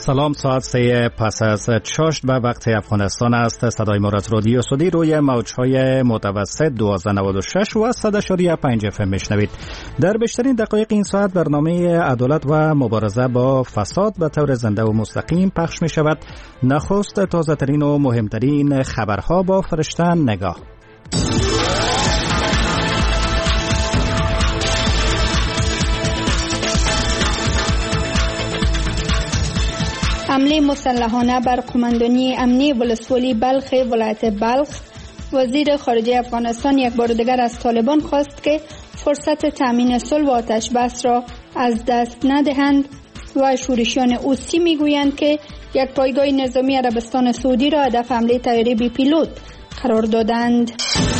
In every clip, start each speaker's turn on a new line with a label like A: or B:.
A: سلام، ساعت 3 پس از چاشت و وقت افغانستان است. صدای ما از رادیو سعودی روی موج‌های متوسط 1296 و 100.5 FM میشنوید. در بیشترین دقایق این ساعت برنامه عدالت و مبارزه با فساد به طور زنده و مستقیم پخش می شود. نخست تازه ترین و مهمترین خبرها با فرشته نگاه.
B: حمله مسلحانه بر قماندانی امنی ولسوالی بلخ ولایت بلخ. وزیر خارجه افغانستان یک بار دیگر از طالبان خواست که فرصت تامین صلح و آتش بس را از دست ندهند و شورشیان اوسی میگویند که یک پایگاه نظامی عربستان سعودی را هدف حمله طیاره بی پیلوت قرار دادند.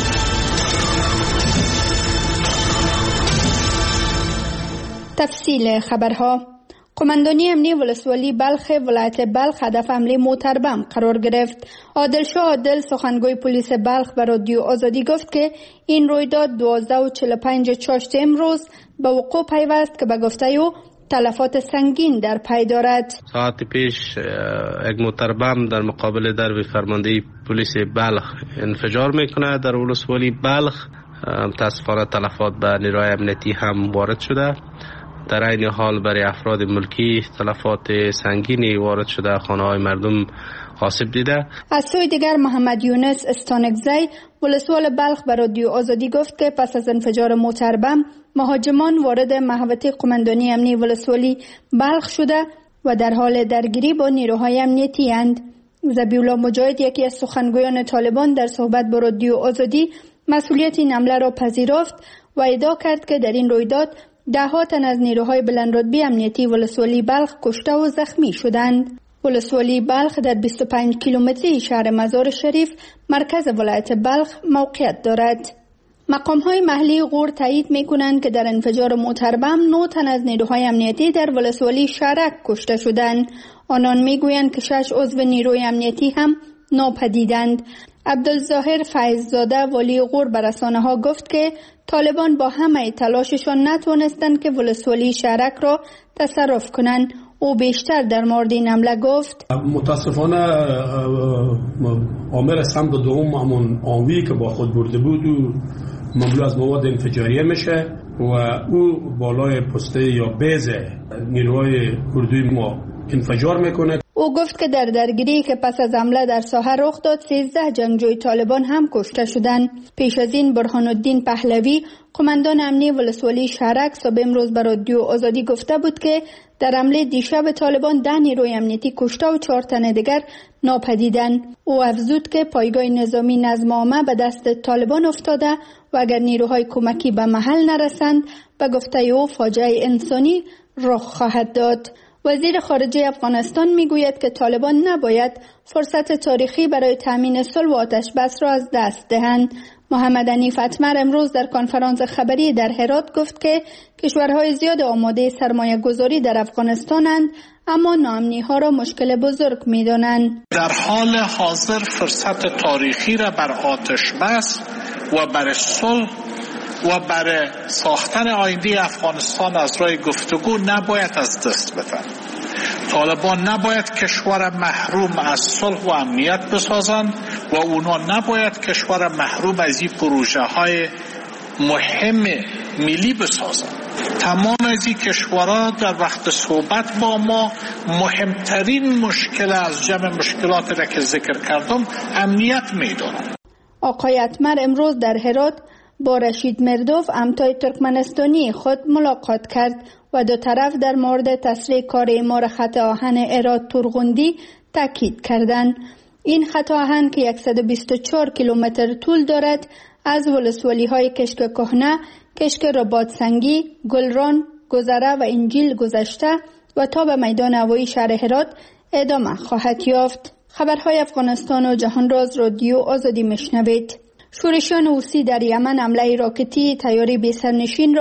B: تفصیل خبرها. قماندانی امنی ولسوالی بلخ ولایت بلخ هدف حمله موتر بم قرار گرفت. عادل شاه عادل سخنگوی پلیس بلخ به رادیو آزادی گفت که این رویداد 12:45 چاشت امروز به وقوع پیوست که به گفته او تلفات سنگین در پی دارد.
C: ساعت پیش یک موتر بم در مقابل درب فرماندهی پلیس بلخ انفجار میکنه در ولسوالی بلخ. متاسفانه تلفات به نیروهای امنیتی هم وارد شده. در این حال برای افراد ملکی تلفات سنگینی وارد شده، خانه‌های مردم آسیب دیده.
B: از سوی دیگر محمد یونس استانکزی ولسوال بلخ به رادیو آزادی گفت که پس از انفجار موتر بم مهاجمان وارد محوطه قماندانی امنی ولسوالی بلخ شده و در حال درگیری با نیروهای امنیتی اند. ذبیح الله مجاهد یکی از سخنگویان طالبان در صحبت با رادیو آزادی مسئولیت این حمله را پذیرفت و ادعا کرد که در این رویداد 10 تن از نیروهای بلندرتبه امنیتی ولسوالی بلخ کشته و زخمی شدند. ولسوالی بلخ در 25 کیلومتری شهر مزار شریف مرکز ولایت بلخ موقعیت دارد. مقام‌های محلی غور تایید می‌کنند که در انفجار موتر بم 9 تن از نیروهای امنیتی در ولسوالی شهرک کشته شدند. آنان می‌گویند که 6 عضو نیروی امنیتی هم ناپدیدند. عبدالظاهر فیض‌زاده والی غور به رسانه‌ها گفت که طالبان با همه تلاششان نتوانستند که ولسوالی شهرک را تصرف کنند. او بیشتر در مورد این حمله گفت:
D: متاسفانه آمر سمت دوم همون آنوی که با خود برده بود و مملو از مواد انفجاریه میشه و او بالای پسته یا بیز نیروهای کردی ما انفجار میکنه.
B: او گفت که در درگیری که پس از حمله در ساحه رخ داد 13 جنگجوی طالبان هم کشته شدند. پیش از این برهان الدین پهلوی قماندان امنی ولسوالی شهرک صبح امروز به رادیو آزادی گفته بود که در حمله دیشب طالبان 10 نیروی امنیتی کشته و 4 تن دیگر ناپدیدند. او افزود که پایگاه نظامی نظم عامه به دست طالبان افتاده و اگر نیروهای کمکی به محل نرسند به گفته او فاجعه انسانی رخ خواهد داد. وزیر خارجه افغانستان میگوید که طالبان نباید فرصت تاریخی برای تامین صلح و آتش بس را از دست دهند. محمد حنیف اتمر امروز در کنفرانس خبری در هرات گفت که کشورهای زیاد آماده سرمایه گذاری در افغانستانند، اما ناامنی ها را مشکل بزرگ می‌دانند.
E: در حال حاضر فرصت تاریخی را بر آتش بس و بر صلح و برای ساختن آینده افغانستان از راه گفتگو نباید از دست بدن. طالبان نباید کشور محروم از صلح و امنیت بسازند و اونا نباید کشور محروم از این پروژه های مهم ملی بسازند. تمام از این کشورها در وقت صحبت با ما مهمترین مشکل از جمع مشکلاتی را که ذکر کردم امنیت می‌دانند.
B: آقای اتمر امروز در هرات با رشید مردوف همتای ترکمنستانی خود ملاقات کرد و دو طرف در مورد تسریع کار اعمار خط آهن هرات تورغوندی تاکید کردند. این خط آهن که 124 کیلومتر طول دارد از ولسوالی های کشک کهنه، کشک رباط سنگی، گلران، گذره و انجیل گذشته و تا به میدان هوایی شهر هرات ادامه خواهد یافت. خبرهای افغانستان و جهان را از رادیو آزادی میشنوید. شورشیان حوثی در یمن حمله راکتی طیاره بی سرنشین را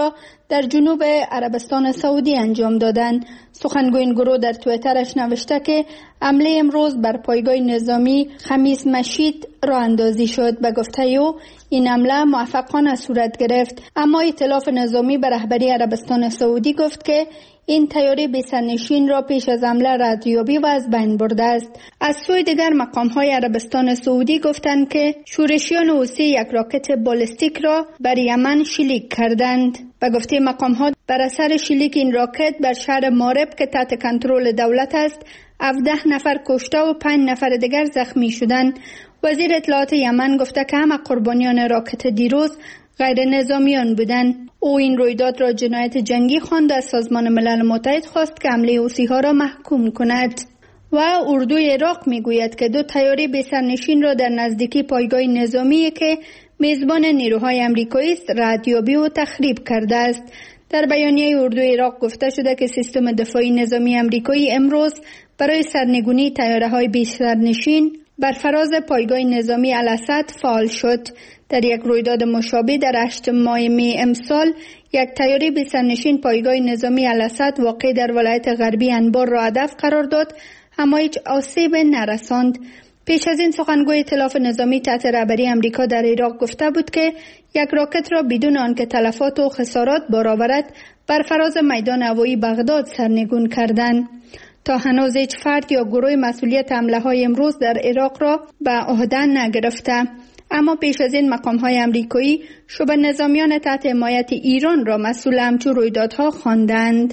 B: در جنوب عربستان سعودی انجام دادند. سخنگوی این گروه در توییترش نوشته که حمله امروز بر پایگاه نظامی خمیس مشید راه اندازی شد. به گفته او این حمله موفقانه صورت گرفت، اما ائتلاف نظامی به رهبری عربستان سعودی گفت که این طیاره بی‌سرنشین را پیش از حمله ردیابی و از بین برده است. از سوی دیگر مقام‌های عربستان سعودی گفتند که شورشیان حوثی یک راکت بالستیک را بر یمن شلیک کردند. به گفته مقام‌ها بر اثر شلیک این راکت بر شهر مارب که تحت کنترل دولت است 17 نفر کشته و 5 نفر دیگر زخمی شدند. وزیر اطلاعات یمن گفته که همه قربانیان راکت دیروز غیر نظامیان بودند. او این رویداد را جنایت جنگی خواند و از سازمان ملل متحد خواست که حمله حوثی‌ها را محکوم کند. و اردوی عراق میگوید که 2 طیاره بی‌سرنشین را در نزدیکی پایگاه نظامی که میزبان نیروهای آمریکایی است ردیابی و تخریب کرده است. در بیانیه اردوی عراق گفته شده که سیستم دفاعی نظامی آمریکایی امروز برای سرنگونی طیاره‌های بی‌سرنشین بر فراز پایگاه نظامی الاسد فعال شد. در یک رویداد مشابه در 8 ماه می امسال یک طیاره بی‌سرنشین پایگاه نظامی الاسد واقع در ولایت غربی انبار را هدف قرار داد، اما هیچ آسیب نرساند. پیش از این سخنگوی ائتلاف نظامی تحت رهبری آمریکا در عراق گفته بود که یک راکت را بدون آنکه تلفات و خسارات بار آورد بر فراز میدان هوایی بغداد سرنگون کردند. تا هنوز هیچ فرد یا گروه مسئولیت حمله های امروز در عراق را به عهده نگرفته، اما پیش از این مقام های آمریکایی شبه نظامیان تحت حمایت ایران را مسئول همچون رویدادها خواندند.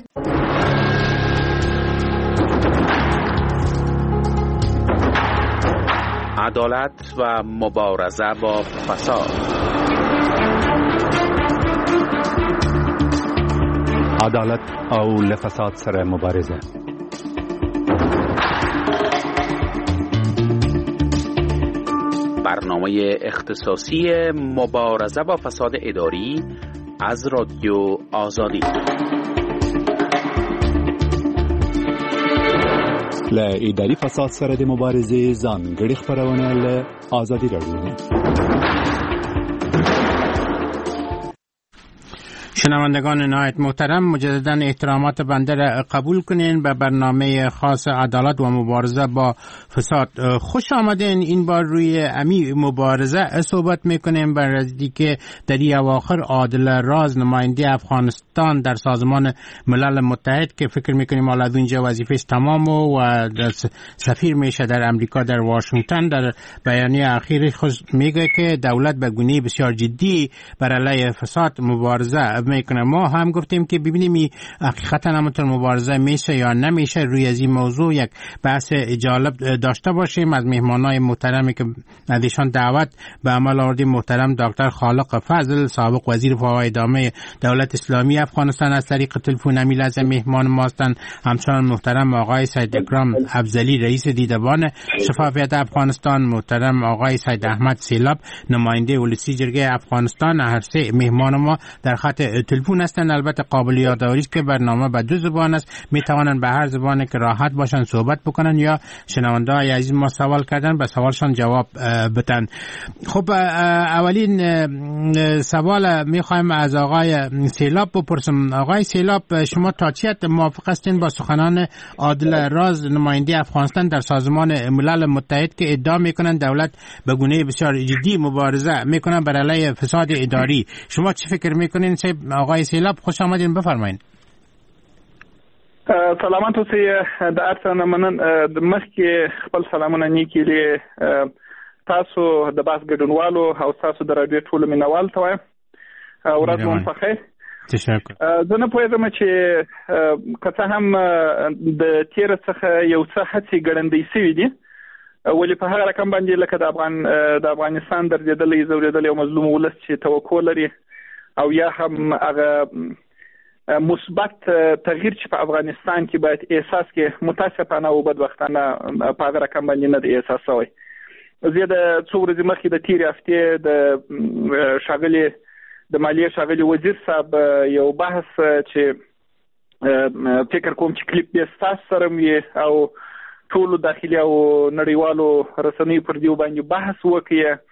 F: عدالت و مبارزه با فساد.
A: عدالت او لفساد سره مبارزه.
F: برنامه اختصاصی مبارزه با فساد اداری از رادیو آزادی.
G: ل اداري فساد سره د مبارزې ځانګړي خبرونه له آزادي راډیو.
H: شنوندگان نهایت محترم، مجددا احترامات بنده را قبول کنین به برنامه خاص عدالت و مبارزه با فساد. خوش آمدین. این بار روی امی مبارزه صحبت میکنیم بر راستی که در این اواخر عادل راز نماینده افغانستان در سازمان ملل متحد که فکر میکنیم حالا اونجا وظیفه‌اش تمام و سفیر میشه در امریکا در واشنگتن، در بیانیه اخیر خود میگه که دولت به گونه بسیار جدی بر علیه فساد مبارزه میکنه. ما هم گفتیم که ببینیم حقیقتا همونطور مبارزه میشه یا نمیشه. روی از این موضوع یک بحث جالب داشته باشیم از مهمانای محترمی که ازشان دعوت به عمل آوردیم. محترم دکتر خالق فضل، سابق وزیر فوای ادامه دولت اسلامی افغانستان، از طریق تلفن امیل از مهمان ما هستند. همچنان محترم آقای سید اکرام افضلی، رئیس دیدبان شفافیت افغانستان. محترم آقای سید احمد سیلاب، نماینده ولسی جرگه افغانستان. هر سه مهمان ما در خط تلفن هستند. البته قابل یادآوری است که برنامه به 2 زبان است، می توانند به هر زبانی که راحت باشن صحبت بکنن یا شنونده های عزیز ما سوال کردن به سوالشان جواب بدن. خب اولین سوال می خوایم از آقای سیلاب بپرسم. آقای سیلاب، شما تا چه حد موافق هستین با سخنان عادل راز، نماینده افغانستان در سازمان ملل متحد که ادعا میکنن دولت به گونه بسیار جدی مبارزه میکنن بر علیه فساد اداری؟ شما چه فکر میکنین؟ آقای سیلاب خوش آمدین، بفرمایید.
I: سلامات اوسئ. د ارسنه منن مخکې خپل سلامونه نیکی له تاسو د باس ګډونوالو او تاسو د رادیو ټول مینوال ته وایم. ورځ مو خوښه.
H: تشکر.
I: زه نه پوهیږم چې که هم د تیر څخه یو څه هڅې ګړندۍ شوي دي، ولې په هغه رقم باندې لکه د افغانستان درېدلی زورېدلی او مظلوم ولس چې توقع لري او یا هم هغه مثبت تغییر چې په افغانستان کې باید احساس کې متاسفانه او بدبختانه په هغه رقم باندې نه دی احساس شوی. زه د څو ورځې مخکې د تیرې هفتې د ښاغلي د مالیې ښاغلي وزیر صاحب یو بحث چې فکر کوم چې کلیپ یې ستاسو سره وي او ټولو داخلي او نړیوالو رسنیو پر دې باندې بحث وکړي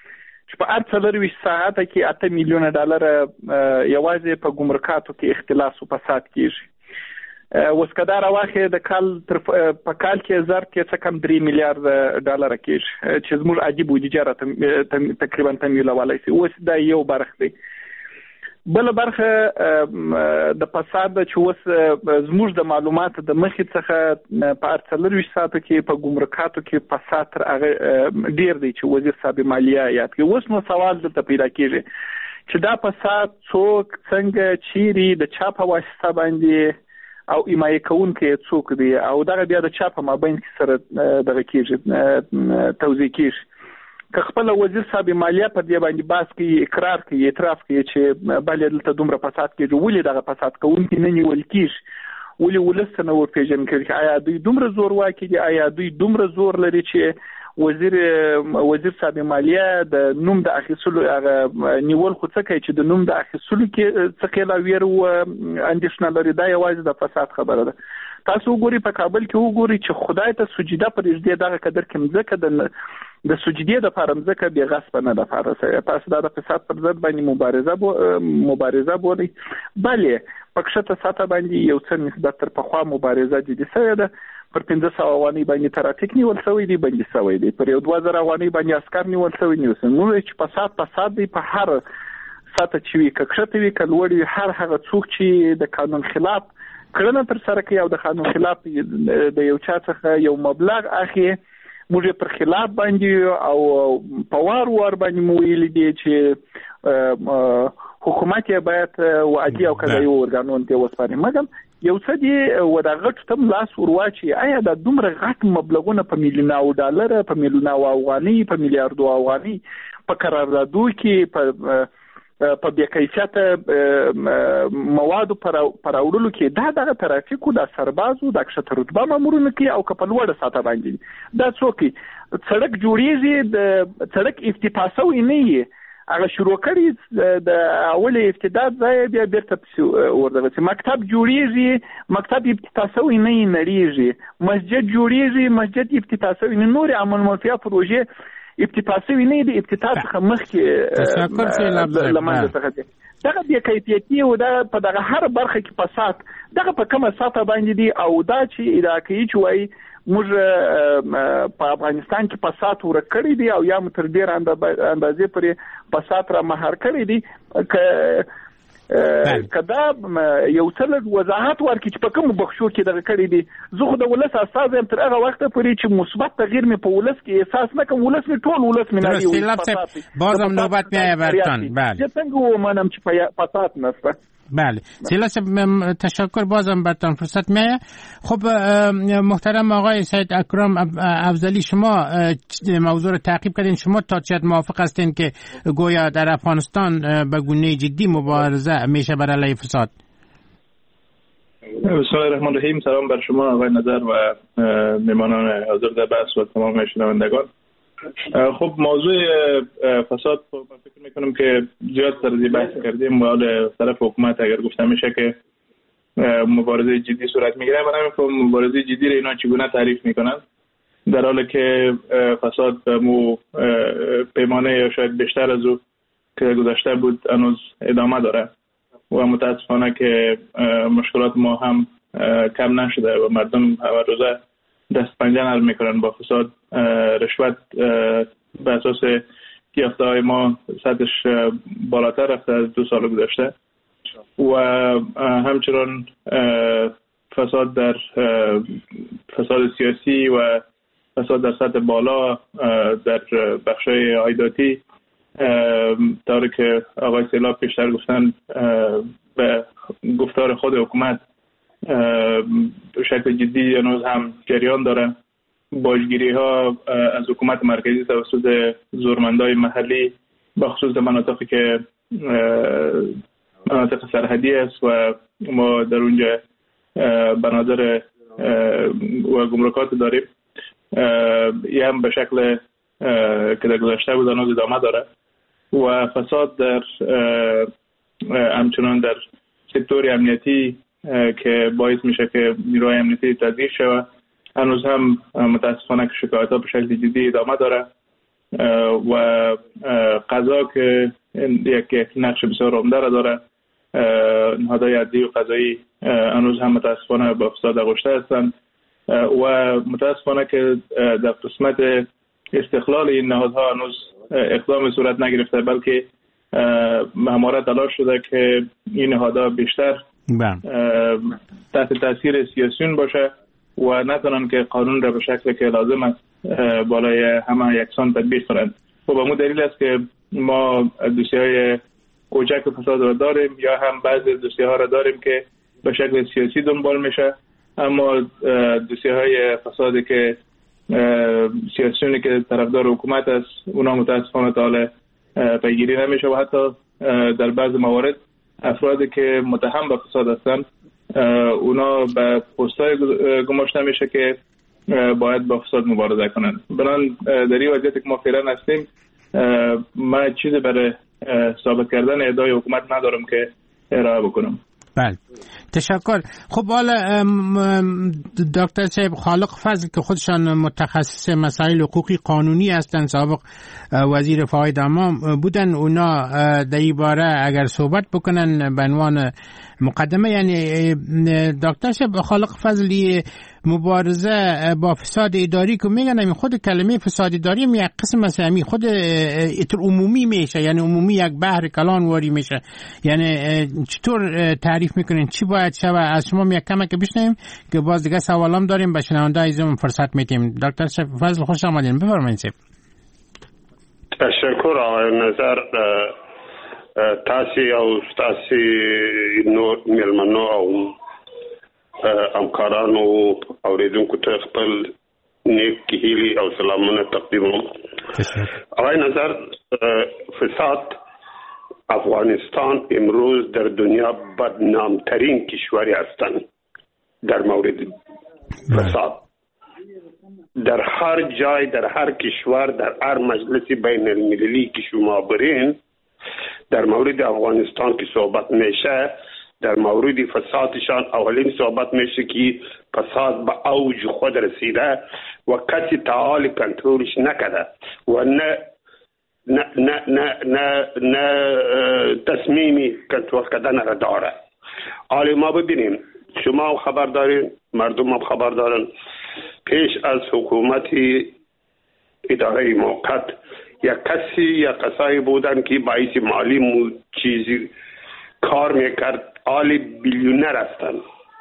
I: چې په 48 ساعته کې 8 میلیونه ډالر یوازې په ګمرکاتو کې اختلاس او فساد کیږي. وسکدار واخه د کال په کال کې ضرب کې څه کم 3 میلیارډ ډالر کېږي چې زموږ عادي بودیجه تقریبا تمویلولای شي. اوس دا یو برخه دی. بل برخه د فساد چې اوس زموږ د معلومات د مخې څخه په 48 ساعتو کې په ګمرکاتو کې فساد تر هغه ډیر دی چې وزیر صاحب مالیه یاد کوي. اوس نو سوال دلته پیدا کېږي چې دا فساد څوک څنګه چیرې د چا په واسطه باندې او ایمای کوونکې څوک دی او دغه بیا د چا په مابین کې سره دغه کېږي توضیح کېږي. که خپل وزیر صاحب مالیه پر دې باندې باس کوي اقرار کوي اعتراف کوي چې بلې دلته دومره فساد کېږي ولې دغه فساد کوونکي نه نیول کېږي ولې ولس نه ورپېژنل کېږي آیا دوی دومره زور واکي دي آیا دوی دومره زور لري چې وزیر صاحب مالیه د نوم د اخیستلو هغه نیول خو څه کوي چې د نوم د اخیستلو کې څه لا ویره او اندېښنه لري. دا یوازې د فساد خبره ده. تاسو وګورئ په کابل کې وګورئ چې خدای ته سجده پرېږدي دغه قدر کې مځکه د سجدې د فارم ځکه به غصب نه د فارسه تاسو دا د فساد پر ضد باندې مبارزه بولي. بلې پکښته ساته باندې یو څه نسبت تر پخوا مبارزه جدي شوې ده. پر 500 افغانۍ باندې ترافیک نیول شوی دی بندي شوی دی. پر 2000 افغانۍ باندې عسكر نیول شوی دی. نو چې فساد دی په هر ساته چې وي کښته وي کلوړي هر هغه څوک چې د قانون خلاف کړنه تر سره کوي او د قانون خلاف د یو چا څخه یو مبلغ اخی موږ پر خلاف باندې او په وار باندې مو ویل دي چې حکومت یې باید وادي او قضایي ارګانونو ته وسپاري. مګر یو څه دی و دا غټ تم لاس ورواچي آیا دا دومره غټ مبلغونه په میلیونو ډالر په میلیونو افغانۍ په میلیارډو افغانۍ په قراردادو کې په بې کیفیته موادو پر اورلو کې دا ترافیکو د سربازو د کښته رتبه مامورونه کې او په لوړه ساته باندې دا څوک سړک جوړیږي د سړک افتتاح نه یي هغه شروع کړي د اول ابتدا ځای بیا بیرته ورته مکتب جوړیږي مکتب افتتاح نه نړیږي مسجد جوړیږي مسجد افتتاح نه نور عمل منفعه پروژه افتتاح نه دي افتتاح څخه مخکې لمنځه څخه دغه بیا کیفیتي او دا په دغه هر برخه کې فساد دغه په کومه ساته باندې دي او دا چې ادعای چې وایي موږ په افغانستان کې فساد ورکړی دی او یا تر ډیر اندازې پرې فساد را مهار کړی دی کدا یو څل وضاحت ورکړي چې په کوم بخښو کې دغه کړی دی. زه خو د ولس اساس هم تر هغه وخت پورې چې مثبت تغییر مې په ولس کې احساس نه کوم ولس مې ټول ولس مې نه دی
H: بازم نوبت میایه برتان. بله
I: څنګه ومنم چې فساد نشته.
H: بله سیلاس تشکر بازم برتان فرصت میایه. خب محترم آقای سید اکرم افضلی شما موضوع رو تعقیب کردین. شما تا چقدر موافق هستین که گویا در افغانستان به گونه جدی مبارزه میشه بر علیه فساد؟
J: بسم الله الرحمن الرحیم. سلام بر شما آقای نظر و مهمانان حاضر در بحث و تمام شنوندگان. خب موضوع فساد من فکر میکنم که زیاد سر بحث کردیم و حال طرف حکومت اگر گفته میشه که مبارزه جدی صورت میگیره من نمیفهم مبارزه جدی رو اینا چگونه تعریف میکنن در حالی که فساد مو پیمانه یا شاید بیشتر از او که گذشته بود هنوز ادامه داره و متاسفانه که مشکلات ما هم کم نشده و مردم هر روزه دست پنجه نرم میکنن با فساد. رشوت به اساس یافته های ما سطحش بالاتر رفته از 2 سال گذشته و همچنان فساد در فساد سیاسی و فساد در سطح بالا در بخشای عایداتی طوری که آقای سیلاب پیشتر گفتن به گفتار خود حکومت به شکل جدی هنوز هم جریان داره. باجگیری ها از حکومت مرکزی توسط زورمندای محلی بخصوص مناطقی که مناطق سرحدی است و ما در اونجا بنادر و گمرکات داریم یه هم به شکل که در گذشته بود هنوز ادامه داره و فساد در همچنان در سکتور امنیتی که باعث میشه که نیروهای امنیتی تضعیف شود هنوز هم متاسفانه که شکایت ها به شکل جدی ادامه داره و قضا که یک نقش بسیار عمده را داره. نهادهای عدلی و قضایی هنوز هم متاسفانه با فساد آغشته هستند و متاسفانه که در قسمت استقلال این نهادها هنوز اقدام صورت نگرفته، بلکه همواره تلاش شده که این نهادها بیشتر تحت تاثیر سیاسیون باشه و نتونن که قانون را به شکل که لازم است بالای همه یکسان تطبیق کنند. و به مو دلیل است که ما دوسیه‌های کوچک فساد را داریم یا هم بعضی دوسیه‌ها را داریم که به شکل سیاسی دنبال میشه، اما دوسیه‌های فسادی که سیاسیونی که طرفدار حکومت است اونا متاسفانه تا حالا پیگیری نمیشه و حتی در بعض موارد افرادی که متهم به فساد هستند اونا به پست‌های گماشته میشه که باید با فساد مبارزه کنند. بنابراین در این وضعیتی که ما فعلا هستیم من چیزی برای ثابت کردن ادعای حکومت ندارم که ارائه بکنم.
H: بله تشکر. خب حالا دکتر صاحب خالق فضل که خودشان متخصص مسائل حقوقی قانونی هستند، سابق وزیر فواید عامه بودن، اونا در این باره اگر صحبت بکنن به عنوان مقدمه، یعنی دکتر صاحب خالق فضلی مبارزه با فساد اداری که میگن همین خود کلمه فساد اداری هم یک قسم از همین خود اطر عمومی میشه، یعنی عمومی یک بحر کلان واری میشه، یعنی چطور تعریف میکنین چی باید شود؟ از شما یک کمک بشنویم که باز دیگه سوالام داریم، به شنونده عزیزمون فرصت میدیم. دکتر فضل خوش آمدین، بفرمایید.
K: تشکر آقای نظر. تاسي او تاسي نور ملمنو او همکارانو اوریدونکو ته خپل نیک هیلي او سلامونه تقدیموم. آقای نظر، فساد افغانستان امروز در دنیا بدنامترین کشوری هستند در مورد فساد. در هر جای، در هر کشور، در هر مجلس بین المللی که شما برین در مورد افغانستان که صحبت میشه، در مورد فسادشان اولین صحبت میشه که فساد به اوج خود رسیده و کسی تعال کنترلش نکرده و نه تصمیمی کنترل کردن را داره. حالا ما ببینیم، شما خبر دارین، مردم هم خبر دارن، پیش از حکومتی اداره موقت یک کسایی بودن که باعث مالی چیزی کار میکرد، آلی بیلیونر هستن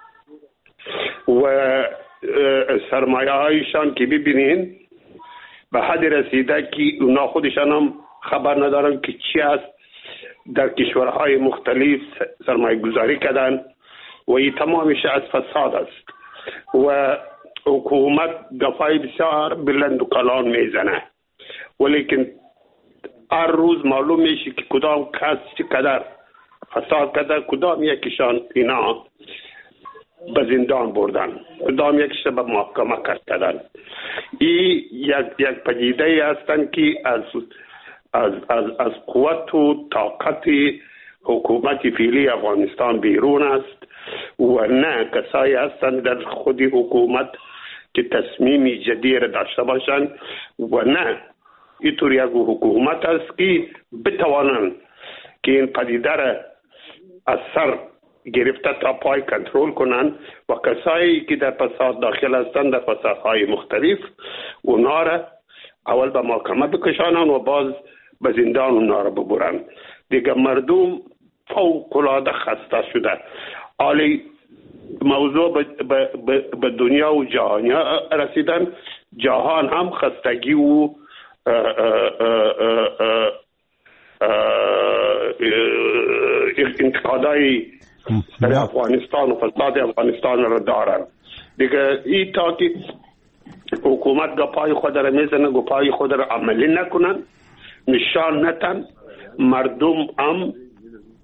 K: و سرمایه هایشان که ببینین به حد رسیده که اونا خودشان هم خبر ندارن که چی است. در کشورهای مختلف سرمایه گذاری کردن و این تمامش از فساد است و حکومت گفای بسیار بلند و کلان میزنه، ولیکن هر روز معلوم میشه که کدام کس چقدر فساد کرده، کدام یکیشان اینا به زندان بردن، کدام یکیش به محکمه کردن. این یک پدیده هستند که از قوت و طاقت حکومت فعلی افغانستان بیرون است و نه کسایی هستند در خود حکومت که تصمیمی جدی داشته باشند و نه اینطور یک حکومت است که بتوانند که این پدیده را از سر گرفته تا پای کنترل کنند و کسایی که در فساد داخل هستند در فسادهای مختلف اونا را اول به محکمه بکشانند و باز به زندان اونا را ببرند. دیگه مردم فوق العاده خسته شده. حالی موضوع به دنیا و جهانی رسیدن، جهان هم خستگی و انتقادای در افغانستان و فساد افغانستان را دارن. دیگه این تا که حکومت گپای خود را میزنه، گپای خود را عملی نکنن، نشان نتن، مردم هم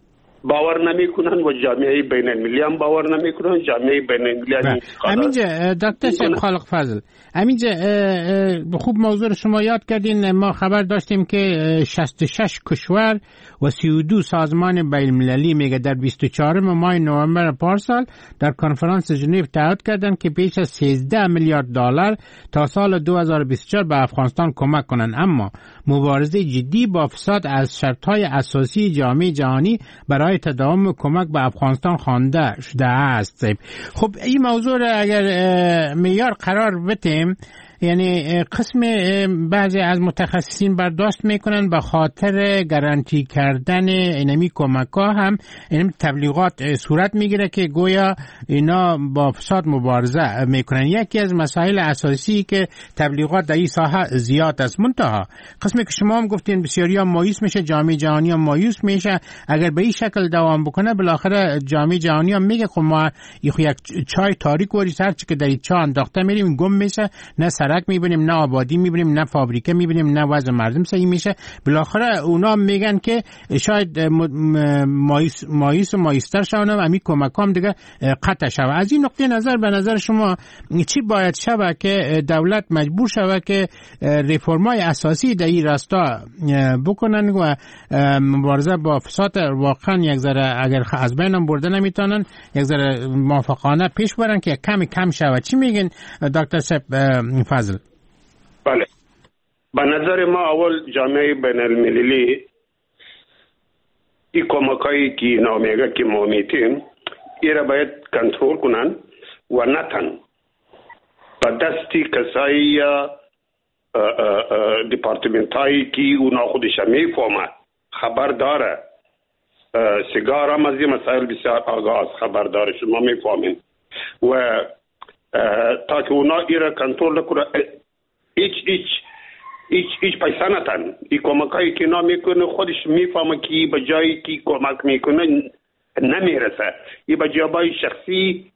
K: باور نمیکنن و جامعه بین المللی هم باور نمیکنن. جامعه بین المللی
H: همینجا دکتر شیخ خالق فضل، همینجا خوب موضوع شما یاد کردین. ما خبر داشتیم که 66 کشور و 32 سازمان بین المللی میگه در 24 ماه نوامبر پارسال در کنفرانس ژنو تعهد کردن که بیش از 13 میلیارد دلار تا سال 2024 به افغانستان کمک کنند، اما مبارزه جدی با فساد از شرطهای اساسی جامعه جهانی برای تداوم کمک به افغانستان خوانده شده است. خب این موضوع را اگر معیار قرار بدیم، یعنی قسم بعضی از متخصصین برداشت میکنن به خاطر گارانتی کردن اینمی کمک ها هم این تبلیغات صورت میگیره که گویا اینا با فساد مبارزه میکنن. یکی از مسائل اساسی که تبلیغات در این ساحه زیاد است. منتها قسمی که شما هم گفتین بسیاری ها مایوس میشه، جامعه جهانی هم مایوس میشه. اگر به این شکل دوام بکنه بالاخره جامعه جهانی هم میگه خب ما یک چای تاریک و هر چی که در این چای انداخته میریم گم میشه، نه سرک میبینیم، نه آبادی میبینیم، نه فابریکه میبینیم، نه وضع مردم صحیح میشه. بالاخره اونا میگن که شاید مایوس و مایوستر شون و امی کمک هم دیگه قطع شود. از این نقطه نظر به نظر شما چی باید شود که دولت مجبور شود که ریفرمای اساسی در این راستا بکنن و مبارزه با فساد واقعا یک ذره اگر از بینم برده نمیتونن یک ذره موافقانه پیش برن که کم شود؟ چی میگن دکتر صاحب فضل؟
K: بله، به نظر ما اول جامعه بین المللی این کمکایی که نامیگه که ما میتیم ایره باید کنترل کنن و نتن به دستی کسایی یا دیپارتمنت هایی که اونا خودش میفهمه خبر داره. سیگار هم از این مسائل بسیار آگاه خبر داره، شما میفهمین. و تا که اونا ایره کنترل کنه هیچ پیسه نتن. این کمکایی که اینا میکنه خودش میفهمه که به جایی که کمک میکنه نمیرسه. این به جابای شخصی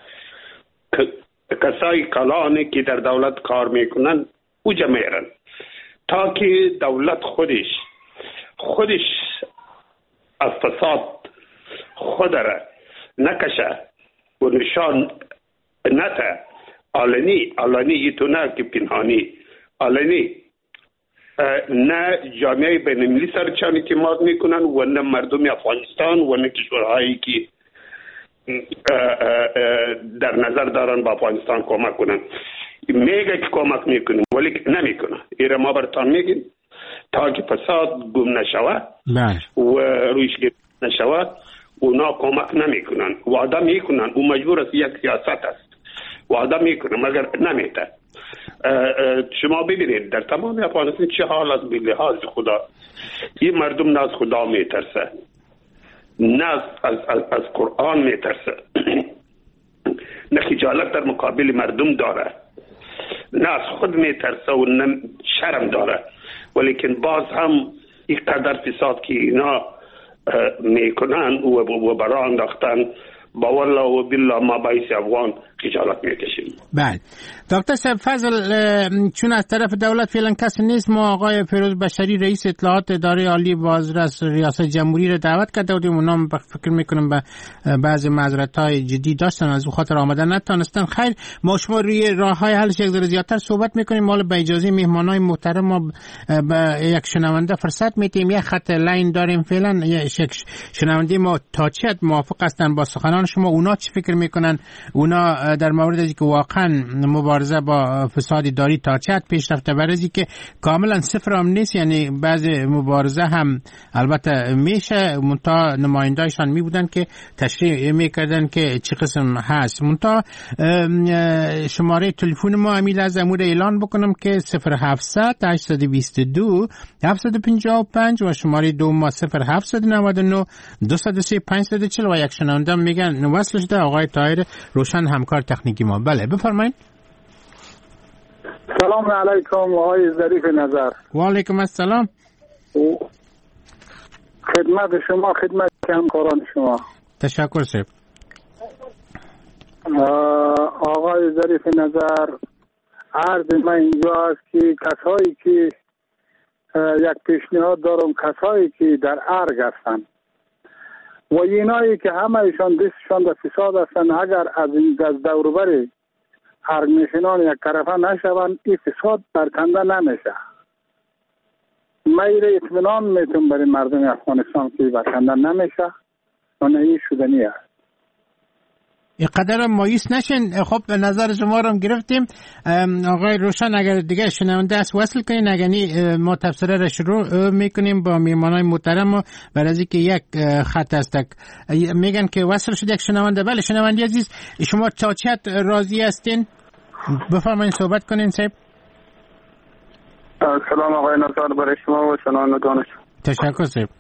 K: کسای کلانی که در دولت کار میکنن اوجا میرن تا که دولت خودش از فساد خود را نکشه و نشان نته. علنی ایتو نه که پنهانی علنی نه جامعه بین المللی سرچان اعتماد میکنن و نه مردم افغانستان و نه کشورهایی که در نظر دارن با افغانستان کمک کنن. میگه که کمک میکنیم ولی نمیکنه. ایره ما برتان میگیم تا که فساد گم نشود و رویش نشود اونا کمک نمیکنن. وعده میکنن و مجبور است، یک سیاست است، وعده میکنه مگر نمیته. شما ببینید در تمام افغانستان چه حال است. به لحاظ خدا این مردم نه از خدا میترسه، نه از قرآن میترسه، نه خجالت در مقابل مردم داره، نه از خود میترسه و نه شرم داره. ولیکن باز هم این قدر فساد که اینا میکنن و برای انداختن با والله و بالله ما باعث افغان خجالت میکشیم.
H: بله دکتر صاحب فضل، چون از طرف دولت فعلا کسی نیست، ما آقای فیروز بشری رئیس اطلاعات اداره عالی بازرس از ریاست جمهوری را دعوت کرده بودیم. اونا فکر میکنم به بعضی معذرت‌های جدی داشتن، از اون خاطر آمدن نتونستن. خیر، ما شما روی راه‌های حلش یک ذره زیادتر صحبت میکنیم. مال به اجازه مهمانای محترم ما به یک شنونده فرصت میدیم. یک خط لاین داریم فعلا. یک شنونده ما تاچیت موافق هستن با سخنان شما. اونا چی فکر میکنن؟ اونا در مورد اینکه واقعا مبارزه با فساد اداری تا چه حد پیش رفته، برای اینکه کاملا صفر هم نیست. یعنی بعضی مبارزه هم البته میشه، منتها نمایندهایشان می بودن که تشریح میکردن که چه قسم هست. منتها شماره تلفن ما امیل از امور اعلان بکنم که 0700 822 755 و شماره دو ما 0799 203 540 و یک شنونده میگن وصل شده آقای طاهر روشن، همکار تکنیکی ما. بله بفرمایید.
L: سلام علیکم آقای ظریف نظر.
H: و علیکم السلام.
L: خدمت شما، خدمت همکاران شما.
H: تشکر صاحب.
L: آقای ظریف نظر، عرض من اینجا است که کسایی که یک پیشنهاد دارم، کسایی که در ارگ هستند و اینایی که همه ایشان دستشان در فساد هستند اگر از دوروبر ارگنیشنان یک طرفه نشوند این فساد برکنده نمیشه. میر اطمینان میتونم برای مردم افغانستان که برکنده نمیشه و این شدنی است.
H: اینقدر مایوس نشین. خب به نظر شما رو هم گرفتیم. آقای روشن اگر دیگه شنونده است وصل کنین، اگر ما تفسیر را شروع میکنیم با میهمانای محترم و برای از اینکه یک خط است میگن که وصل شد یک شنونده. بله شنونده عزیز، شما چاچت راضی هستین؟ بفرمایید صحبت کنین صاحب.
M: سلام آقای نظر برای شما و شنوندگانش.
H: تشکر صاحب.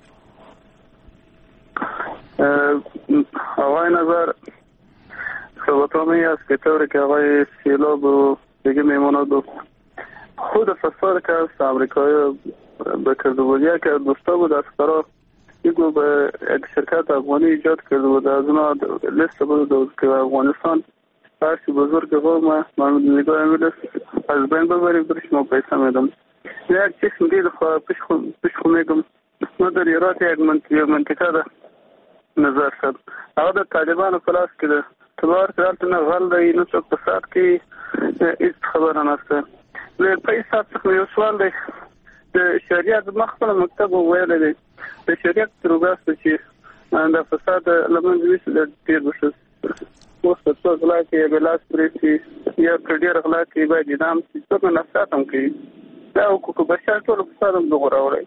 M: آقای نظر صحبت همی است که طوری که آقای سیلاب و دیگه میموند و خود فساد که است امریکایی به کرده بود یک دوستا بود از قرار یکو به یک شرکت افغانی ایجاد کرده بود. از اونا لیست بود که افغانستان برشی بزرگ قوم محمد نگاه امیدست از بین ببریم برش ما پیسه میدم. یک چیز دیگه پیش خو میگم ما در ایرات یک منطقه ده نظر شد اما در طالبان پلاس که ده تبار کرالت نه غل ده اینو چوک بساد که ایست خبر نسته لی پیسات سخ میو سوال ده ده شریعت مخبر مکتب و ویل ده ده شریعت تروگاست چی ده فساد لمن دویس ده دیر بشد وسط تو اغلاقی یا بلاس پریسی یا کردیر اغلاقی باید ادام سی تو من نفساتم که ده حقوق بشر طول فسادم دو غراولی.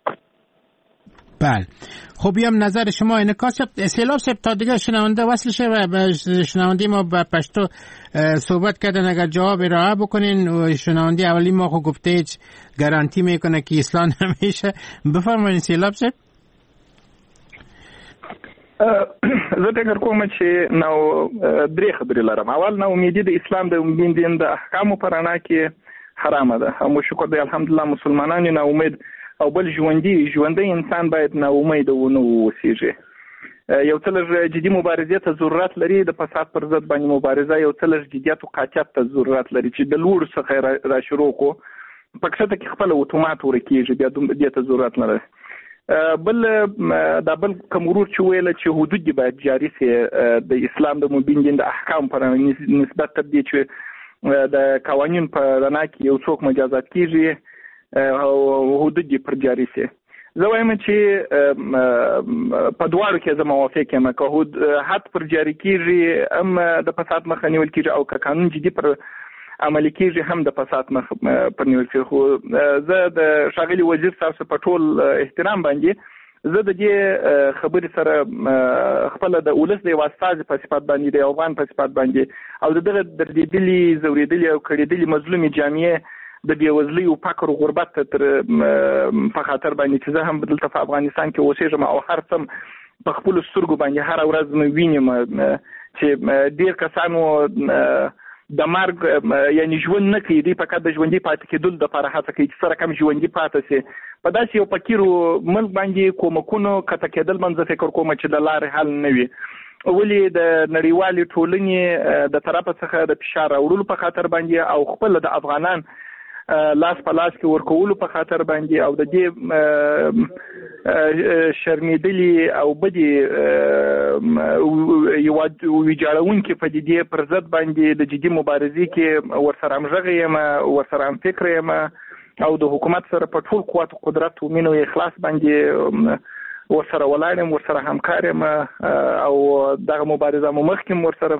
H: بله خب بیام نظر شما انعکاس سیلاب صاحب تا دیگه شنونده وصل شه و شنونده ما به پشتو صحبت کردن اگر جواب ارائه بکنین و شنونده اولی ما خو گفته هیچ گارانتی میکنه که اسلام نمیشه. بفرمایید سیلاب صاحب.
I: زه فکر کوم چې نو درې خبرې لرم. اول نو امیدي د اسلام د دین د احکامو پر انا کې حرامه ده او شکر دی الحمدلله مسلمانان نه امید او بل ژوندۍ انسان باید نه امید و نه وسیږي. یو څه لږ جدي مبارزې ته ضرورت لري، د فساد پر ضد باندې مبارزه یو څه لږ جدیت او قاطعیت ته ضرورت لري چې د لوړ څخه را شروع کو پکښته کې خپل اتومات ورکیږي بیا دې ته ضرورت نه لري. بل دا بل کوم ورور چې ویل چې حدود دی باید جاری سي د اسلام د مبین دین د احکام پر نسبت ته دي چې د قوانین په رڼا کې یو څوک مجازات کیږي او حدود دی پر جاری سي. زه وایم چې په دواړو کې زه موافق یم که حد پر جاری کیږي هم د فساد مخه نیول کیږي او که قانون جدي پر عملی کیږي هم د فساد مخ پر نیول کیږي. خو زه د ښاغلي وزیر صاحب په ټول احترام باندې زه د دې خبرې سره خپل د ولس د واسطه په صفات باندې د افغان په صفات باندې او دغه دردېدلي زوریدلي او کړېدلي مظلومي جامعه د بیوزلۍ او فقر او غربت تر په خاطر باندې چې زه هم دلته په افغانستان کې اوسېږم او هر څم په خپل سترګو باندې هر ورځ مې وینم چې ډېر کسانو د مرګ یعنی ژوند نه کوي، دوی فقط د ژوندي پاتې کېدل دپاره هڅه کوي چې سره کم ژوندي پاتې سي. په داسې یو فقیرو ملک باندې کومکونو قطع کېدل من زه فکر کوم چې د لارې حل نه وي. ولې د نړیوالې ټولنې د طرفه څخه د فشار راوړلو په خاطر باندې او خپل د افغانان لاس په لاس کې ورکولو په خاطر باندې او د دې شرمېدلي او بدې ویجاړونکې پدیدې پر ضد باندې د جدي مبارزې کې ورسره همغږی یم، ورسره همفکره یم او د حکومت سره په ټول قوت او قدرت او مینه او اخلاص باندې ورسره ولاړ یم، ورسره همکار یم او دغه مبارزه مو مخکې ورسره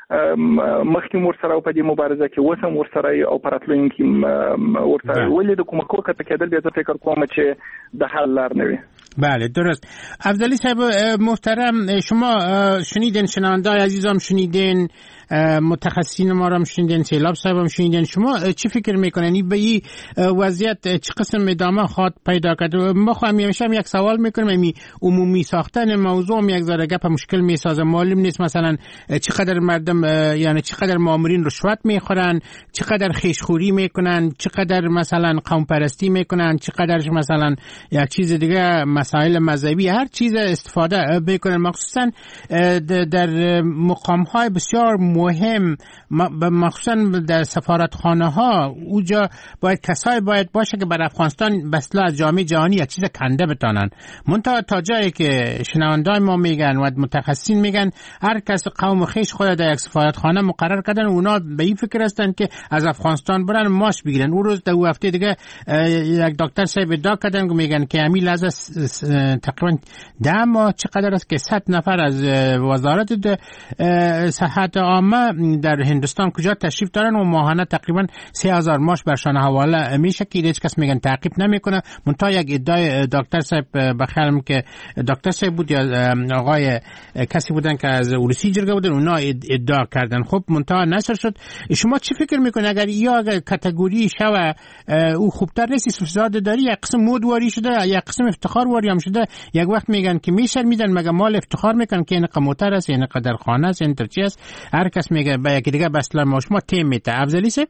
I: او په دې مبارزه کې وسم ورسره او پراتلونکي ورسره ولې د کومکو کته کېدل بیا فکر کوم چې د حل لار نه وي.
H: بله درست. افضلی صاحب محترم، شما شنیدین، شنونده‌های عزیزم شنیدین، متخصصین ما هم شنیدین، سیلاب صاحب هم شنیدین. شما چی فکر میکنین به این وضعیت چه قسم ادامه خواهد پیدا کرد؟ ما خواهم همیشه یک سوال میکنم، این عمومی ساختن موضوع هم یک ذره گپ مشکل میسازه. معلوم نیست مثلا چقدر مردم یعنی چقدر مامورین رشوت میخورن، چقدر خیشخوری میکنن، چقدر مثلا قوم پرستی میکنن، چقدر مثلا یک چیز دیگه مسائل مذهبی هر چیز استفاده میکنن، مخصوصا در مقام های بسیار مهم مخصوصا در سفارتخانه ها اونجا باید کسایی باید باشه که بر افغانستان به اصطلاح از جامعه جهانی یک چیز کنده بتانن. منتها تا جایی که شنوندای ما میگن و متخصصین میگن هر کس قوم خیش خود در یک سفارتخانه مقرر کردن، اونا به این فکر هستن که از افغانستان برن ماش بگیرن. اون روز در هفته دیگه یک دکتر صاحب ادعا کردن که میگن که همین لحظه تقریبا 10 ماه چقدر است که 100 نفر از وزارت صحت عامه در هندوستان کجا تشریف دارن و ماهانه تقریبا 3000 ماش برشان حواله میشه که هیچ کس میگن تعقیب نمیکنه. منتها یک ادعای دکتر صاحب بخیرم که دکتر صاحب بود یا آقای کسی بودن که از روسی جرگه بودن، اونا ادعا کردن. خب منتها نشر شد. شما چی فکر میکنه اگر کاتگوری شوه او خوبتر نیست؟ سفزاده داری یک قسم مود واری شده، یک قسم افتخار واری هم شده. یک وقت میگن که میشر میدن مگه مال افتخار میکنن که این قموتر است، این قدر خانه است، این ترچی است. هر کس میگه به یکی دیگه بسلا ما شما تیم میته. افضلی سه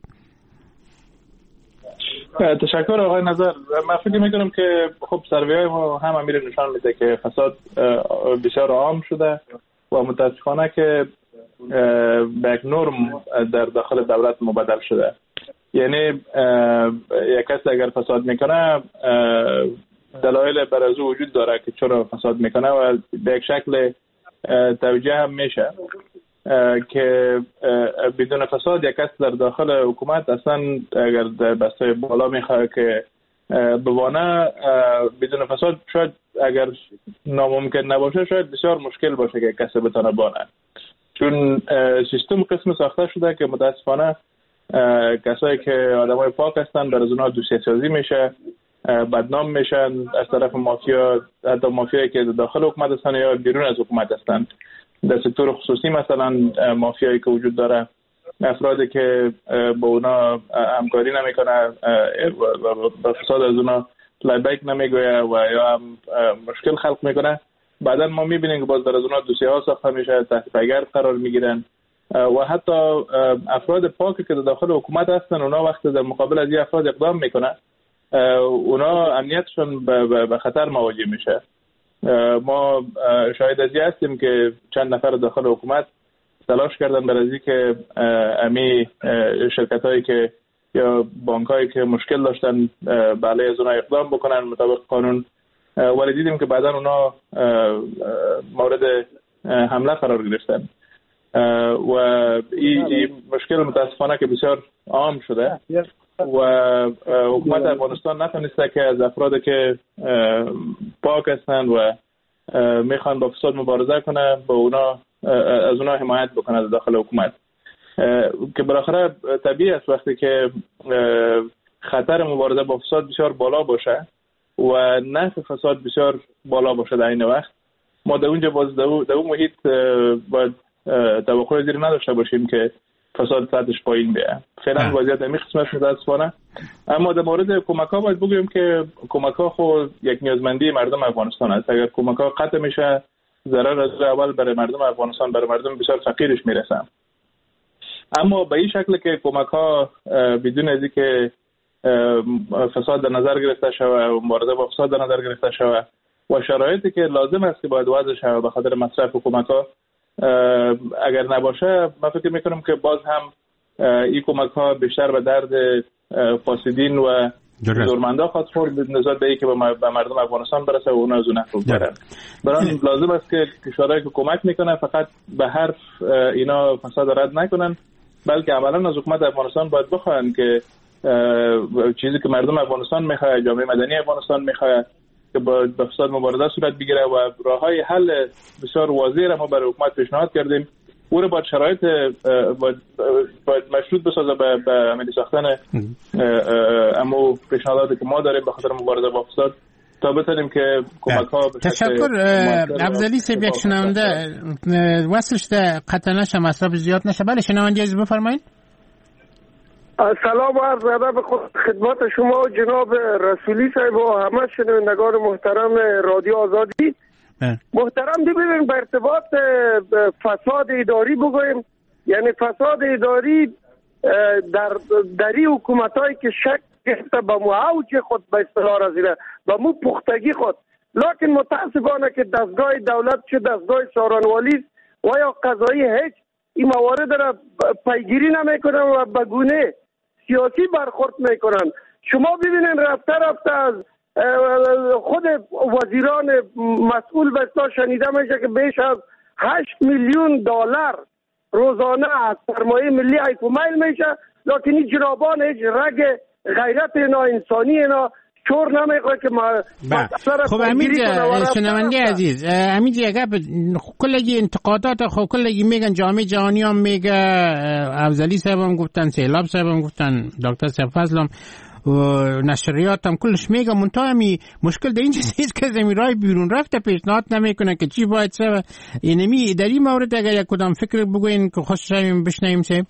J: تشکر آقای نظر. من فکر میکنم که خب سروی‌های ما هم امیر نشان میده که فساد بسیار عام شده و متاسفانه که به یک نرم در داخل دولت مبدل شده. یعنی یک کس اگر فساد میکنه دلایل بر از او وجود داره که چرا فساد میکنه و به یک شکل توجیه هم میشه که بدون فساد یک کس در داخل حکومت اصلا اگر در بسته بالا میخواد که بوانه بدون فساد شاید اگر ناممکن نباشه شاید بسیار مشکل باشه که کسی بتونه بانه، چون سیستم قسم ساخته شده که متاسفانه کسایی که آدمای پاک هستن در از اونها دوسیه سازی میشه، بدنام میشن از طرف مافیا، حتی مافیایی که داخل حکومت هستن یا بیرون از حکومت هستن. در سکتور خصوصی مثلا مافیایی که وجود داره، افرادی که با اونا همکاری نمیکنه و فساد از اونا لایبک نمیگویه و یا هم مشکل خلق میکنه، بعدا ما میبینیم که باز در از اونا دوسیه ها ساخته میشه، تحت پیگرد قرار میگیرن و حتی افراد پاکی که داخل حکومت هستن اونا وقتی در مقابل از این افراد اقدام میکنه اونا امنیتشون به خطر مواجه میشه. ما شاهد از این هستیم که چند نفر داخل حکومت تلاش کردن برای اینکه که امی شرکت هایی که یا بانک هایی که مشکل داشتن علیه از اونها اقدام بکنن مطابق قانون، ولی دیدیم که بعدا اونا مورد حمله قرار گرفتن و این مشکل متاسفانه که بسیار عام شده و حکومت افغانستان نتونسته که از افرادی که پاک هستند و میخوان با فساد مبارزه کنه با اونا از اونا حمایت بکنه داخل حکومت، که بالاخره طبیعی است وقتی که خطر مبارزه با فساد بسیار بالا باشه و نرخ فساد بسیار بالا باشه در این وقت ما در اونجا باز در اون محیط باید توقع زیر نداشته باشیم که فساد سطحش پایین بیه. فعلا وضعیت در این قسمت متاسفانه. اما در مورد کمک ها باید بگویم که کمک ها خود یک نیازمندی مردم افغانستان است. اگر کمک ها قطع میشه ضرر از اول برای مردم افغانستان، برای مردم بسیار فقیرش میرسه. اما به این شکل که کمک ها بدون از اینکه فساد در نظر گرفته شود و مبارزه با فساد در نظر گرفته شود و شرایطی که لازم است که باید وضع شود به خاطر مصرف کمک ها اگر نباشه، من فکر میکنم که باز هم این کمک ها بیشتر به درد فاسدین و دورمندا خواهد خورد نسبت به اینکه به مردم افغانستان برسه و اونا از اون حقوق دارن. برای لازم است که کشورهایی که کمک میکنن فقط به حرف اینا فساد رد نکنن، بلکه عملا از حکومت افغانستان باید بخواهن که چیزی که مردم افغانستان میخواد، جامعه مدنی افغانستان میخواد که با فساد مبارزه صورت بگیره و راههای حل بسیار واضحی را ما برای حکومت پیشنهاد کردیم. او را باید شرایط باید مشروط بسازه به عملی ساختن امو پیشنهاداتی که ما داریم به خاطر مبارزه با فساد تا بتونیم که کمک ها
H: تشکر. افضلی سیب یک شنونده وصلش ده قطع نشه، مصرف زیاد نشه. بله شنونده عزیز بفرمایید.
N: سلام و عرض ادب خدمت شما جناب رسولی صاحب و همه شنوندگان محترم رادیو آزادی. محترم ببینیم به ارتباط فساد اداری بگویم، یعنی فساد اداری در این حکومتایی که شک گرفته به مو اوج خود به اصطلاح رسیده، به مو پختگی خود، لکن متاسفانه که دستگاه دولت چه دستگاه سارانوالی و یا قضایی هیچ این موارد را پیگیری نمیکنن و به گونه سیاسی برخورد میکنن. شما ببینید رفته از خود وزیران مسئول به اصطلاح شنیده میشه که بیش از 8 میلیون دلار روزانه از سرمایه ملی حیف و میل میشه، لکن این جنابان هیچ رگ غیرت اینا انسانی اینا چور نمیخواه که
H: خب امید شنونده عزیز، امید اگر کلگی انتقادات خب کلگی میگن جامعه جهانی هم میگه، افضلی صاحب هم گفتن، سیلاب صاحب هم گفتن، دکتر صاحب فضل هم و نشریات هم کلش میگه، منتها همی مشکل در این چیزیست که زمین رای بیرون رفته پیشنهاد نمیکنه که چی باید سوه. اینمی در این مورد اگر یک کدام فکر بگوین که خوش بشنویم صاحب.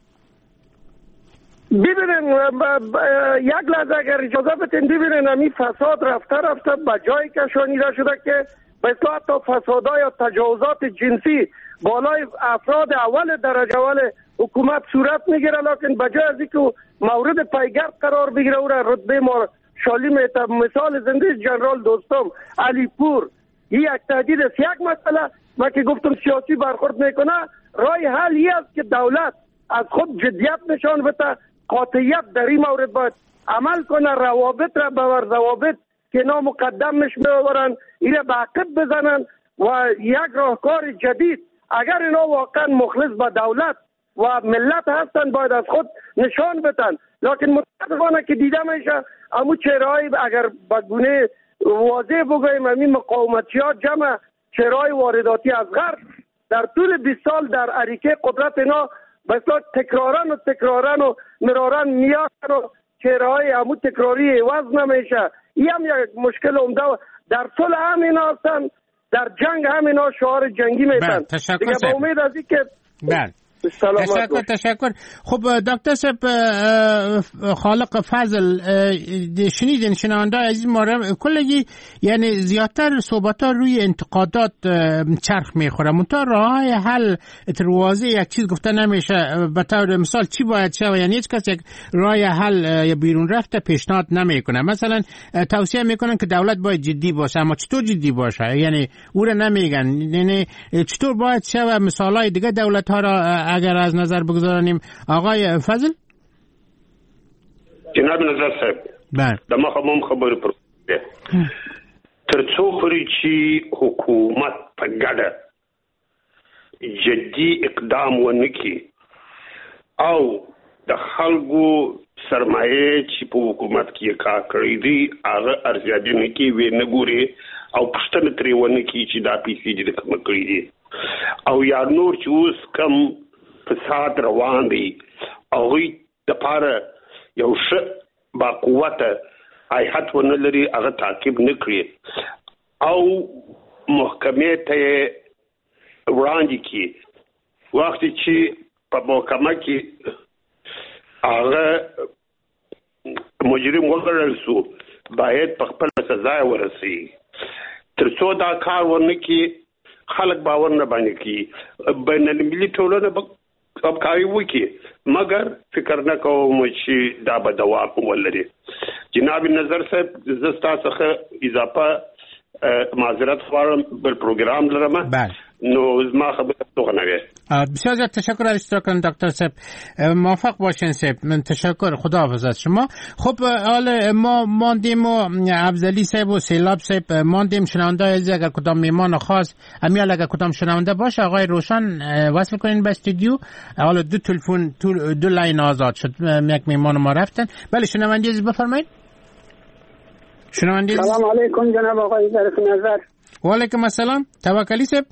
N: ببینن یک لحظه اگر اجازه بدین، ببینن همی فساد رفته به جایی کشانیده شده که به اصطلاح حتی فسادها یا تجاوزات جنسی بالای افراد اول درجه اول حکومت صورت میگیره، لکن به جای از اینکه مورد پیگرد قرار بگیره او را رتبه شالی میتب. مثال زنده جنرال دوستم علی پور، این یک تهدید است. یک مسئله ما که گفتم سیاسی برخورد میکنه، رای حل این است که دولت از خود جدیت نشان بده، قاطعیت در این مورد باید عمل کنه، روابط را بر ضوابط که اینا مقدمش میبرن اینا به عقب بزنن و یک راهکار جدید اگر اینا واقعا مخلص به دولت و ملت هستن باید از خود نشان بدن. لکن متاسفانه که دیده میشه امو چهره‌ای اگر به گونه واضح بگویم همین مقاومتی‌ها جمع چهره‌های وارداتی از غرب در طول 20 سال در اریکه قدرت اینا بسیار تکرارن و مرارن میاد و چهره‌های همو تکراری عوض نمیشه. این هم یک مشکل عمده در صلح هم اینا هستن، در جنگ هم اینا شعار جنگی میدن.
H: تشکر
N: با امید از این که
H: تشکر. خب دکتر صاحب خالق فضل، شنیدین شنونده عزیز ما کلگی یعنی زیادتر صحبت ها روی انتقادات چرخ میخوره، منتها راه حل واضح یک چیز گفته نمیشه. به طور مثال چی باید شه؟ یعنی هیچ کس یک راه حل یا بیرون رفته پیشنهاد نمیکنه. مثلا توصیه میکنن که دولت باید جدی باشه، اما چطور جدی باشه؟ یعنی او را نمیگن. یعنی چطور باید شه؟ و مثالای دیگه دولت ها را اگر از نظر بگذاریم آقای فضل.
K: جناب نظر صاحب د ما خبرې پر ترڅو پورې چې حکومت په ګډه جدي اقدام ونکړي او د خلکو سرمایه چې په حکومت کې کار کړی دي هغه ارزیابي نه کوي وی نه ګوري او پوښتنه ترې ونه کوي چې دا پیسې دې کوم کړی دي او یا نور چې اوس کم فساد روان دی هغوی دپاره یو ښه باقوته هیئت ونه لري، هغه تعقیب نه کړي او محکمې ته یې وړاندې کړي. وخت چې په محکمه کې هغه مجرم وګڼل سو باید په خپله سزا ورسوي. تر څو دا کار ونه کړي خلک باور نه باندې کوي، بین المللي ټولنه همکاري وکړي، مګر فکر نه کوم چې دا به دوام ولري. جناب نظر صاحب زه ستاسو څخه اضافه معذرت غواړم، بل پروګرام لرم. نو زما خبره توغه نه وي.
H: بسیار زیاد تشکر از اشتراکتان دکتر صاحب. موفق باشین صاحب. من تشکر، خداحافظ از شما. خب حالا ما ماندیم و افضلی صاحب و سیلاب صاحب ماندیم. شنونده عزیز اگر کدام میمان خاص امیال اگر کدام شنونده باشه آقای روشن وصل کنین به استودیو. حالا دو تلفن دو لاین آزاد شد، یک میمان ما رفتن. بله شنونده عزیز بفرمایید. شنونده
O: سلام علیکم جناب آقای ظریف نظر.
H: و علیکم السلام. توکلی صاحب.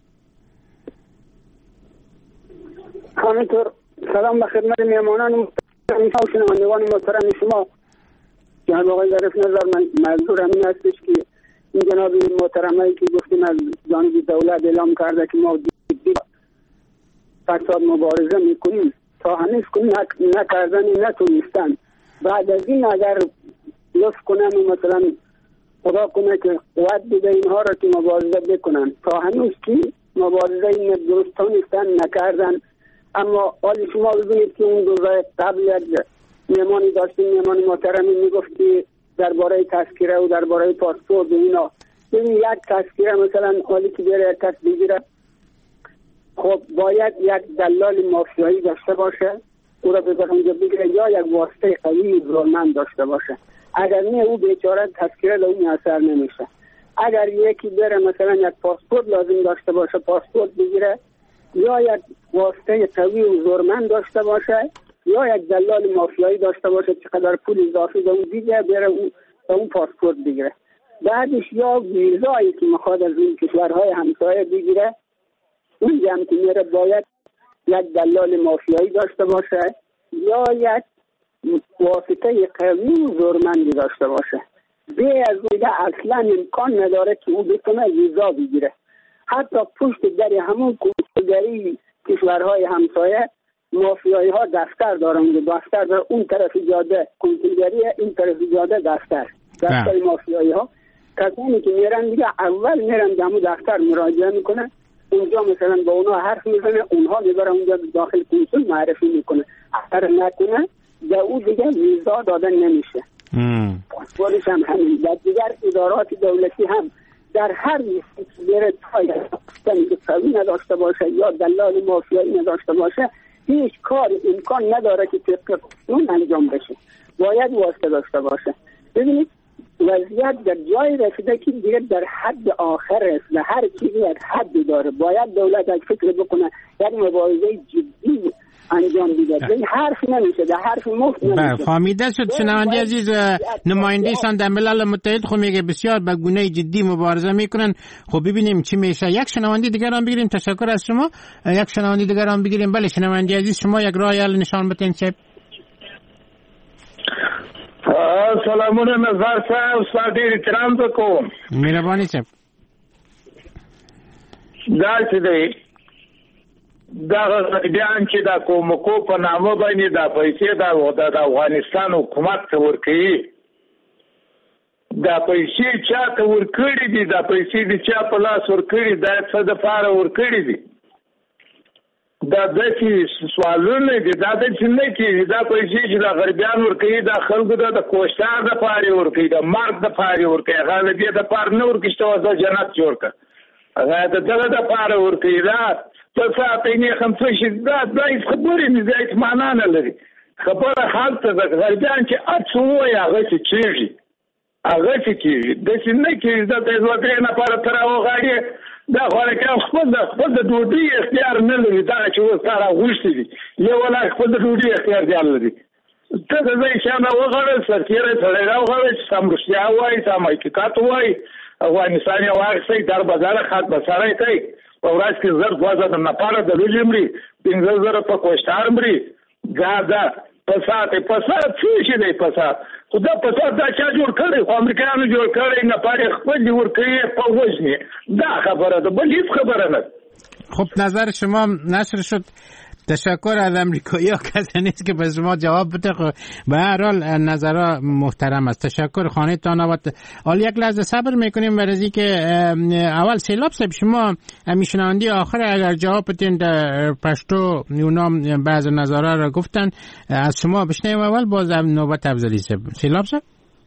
O: همینطور سلام به خدمت میهمانان محترم و شنوندگان محترم شما. جناب آقای ظریف نظر، من منظور همین هستش که این جناب محترمایی که گفتیم از جانب دولت اعلام کرده که ما جدی فساد مبارزه میکنیم، تا هنوز نکردن نتونستن. بعد از این اگر لطف کنن و مثلا خدا کنه که قوت بده اینها را که مبارزه بکنن، تا هنوز که مبارزه این درستانستن نکردن. اما حالی شما ببینید که اون روزای قبل یک میمانی داشتیم، میمانی محترمی میگفت که درباره تذکره و درباره پاسپورت و اینا. ببین یک تذکره مثلا حالی که بیاره یک کس بگیره خب باید یک دلال مافیایی داشته باشه، او را به اونجا بگیره، یا یک واسطه قوی زورمند داشته باشه. اگر نه او بیچاره تذکره اون اثر نمیشه. اگر یکی بره مثلا یک پاسپورت لازم داشته باشه، پاسپورت بگیره، یا یک واسطه قوی و زورمند داشته باشه، یا یک دلال مافیایی داشته باشه چقدر پول اضافی به اون دیگه بره اون پاسپورت بگیره. بعدش یا ویزایی که میخواد از این کشورهای همسایه بگیره، اونجا هم که میره باید یک دلال مافیایی داشته باشه یا یک واسطه قوی و زورمندی داشته باشه. به از اونجا اصلا امکان نداره که او بتونه ویزا بگیره. حتی پشت در همون کنسولگری کشورهای همسایه مافیایی ها دفتر دارن، دفتر داره اون طرف جاده کنسولگری، این طرف جاده دفتر مافیایی ها. کسانی که میرن دیگه اول میرن به همون دفتر مراجعه میکنن، اونجا مثلا با اونا حرف میزنه، اونها میبرن اونجا داخل کنسول معرفی میکنه. اگر نکنه به او دیگه ویزا دادن نمیشه. پاسپورتش هم همین. در دیگر ادارات دولتی هم در هر لیستی که بره تا یک قوی نداشته باشه یا دلال مافیایی نداشته باشه، هیچ کار امکان نداره که طبق قانون انجام بشه. باید واسطه داشته باشه. ببینید وضعیت در جای رسیده که دیگه در حد آخر رسیده، هر چیزی یک حدی داره. باید دولت یک فکر بکنه، یک مبارزه جدی انجام بیده. این حرف نمیشه، در حرف مفت نمیشه.
H: فهمیده شد. شنونده عزیز، نمایندهشان در ملل متحد خب میگه بسیار به گونه جدی مبارزه میکنن. خب ببینیم چی میشه. یک شنونده دیگر هم بگیریم. تشکر از شما. یک شنونده دیگر هم بگیریم. بله شنونده عزیز، شما یک راه حل نشان بدین. چه
P: سلامونه نظر صاحب، استاد احترام وکوم.
H: مهرباني صاحب.
P: دا چې دی دا غړيان چې دا کومکو په نامه باندې دا پیسې د افغانستان حکومت ته ورکړي، دا پیسې چا ته ورکړي دي، دا پیسې د چا په لاس ورکړي، دا څه د پاره ورکړي دي. دا داسې سوالونه دي، دا داسې نه کېږي. دا پیسې چې دا غربیان ورکوي دا خلکو ته د کوشتار دپاره ورکوي، د مرګ دپاره ورکوي. هغه د دې دپاره نه ورکوي چې ته جنت جوړ کړه، هغه د دغه دپاره ورکوي. دا څه ساعتې نه هم څه شي، دا هېڅ خبرې نه دي، هېڅ معنا نه لري. خبره هلته ده، غربیان چې هر څه ووایي هغسې کېږي، هغسې کېږي. داسې نه کېږي. دا د دوه درې نفره ته راوغاړي، دا خلک خپل د ډوډۍ اختیار نه لري. دا چې اوس تا راغوښتي دي، یو ولا خپل د ډوډۍ اختیار دی لري. ته د دې شان راوغاړه، سرتیری سړی راوغاړه چې سم رښتیا وایي، سم حقیقت وایي. افغانستان یې واخیستی، در بازاره خط به سړی کوي. په ورځ کې 1000 نفره د لوږې مري، 15,000 په کوشتار مري. دا فساد څه شي دی فساد؟ خو دا فساد دا چا جوړ کړی؟ خو امریکایانو جوړ کړی، نفر خپل دي ورکوي په وژنې. دا خبره ده، بل هیڅ خبره نه.
H: خب نظر شما نشر شد. تشکر از امریکایی ها کسی نیست که به شما جواب بده. به هر حال نظرها محترم است. تشکر خانه تان آباد. حالا یک لحظه صبر میکنیم برای که اول سیلاب صاحب شما میشنوندی آخر اگر جواب بدین در پشتو اونام بعض نظرها را گفتن از شما بشنیم اول باز نوبت افضلی صاحب. سیلاب صاحب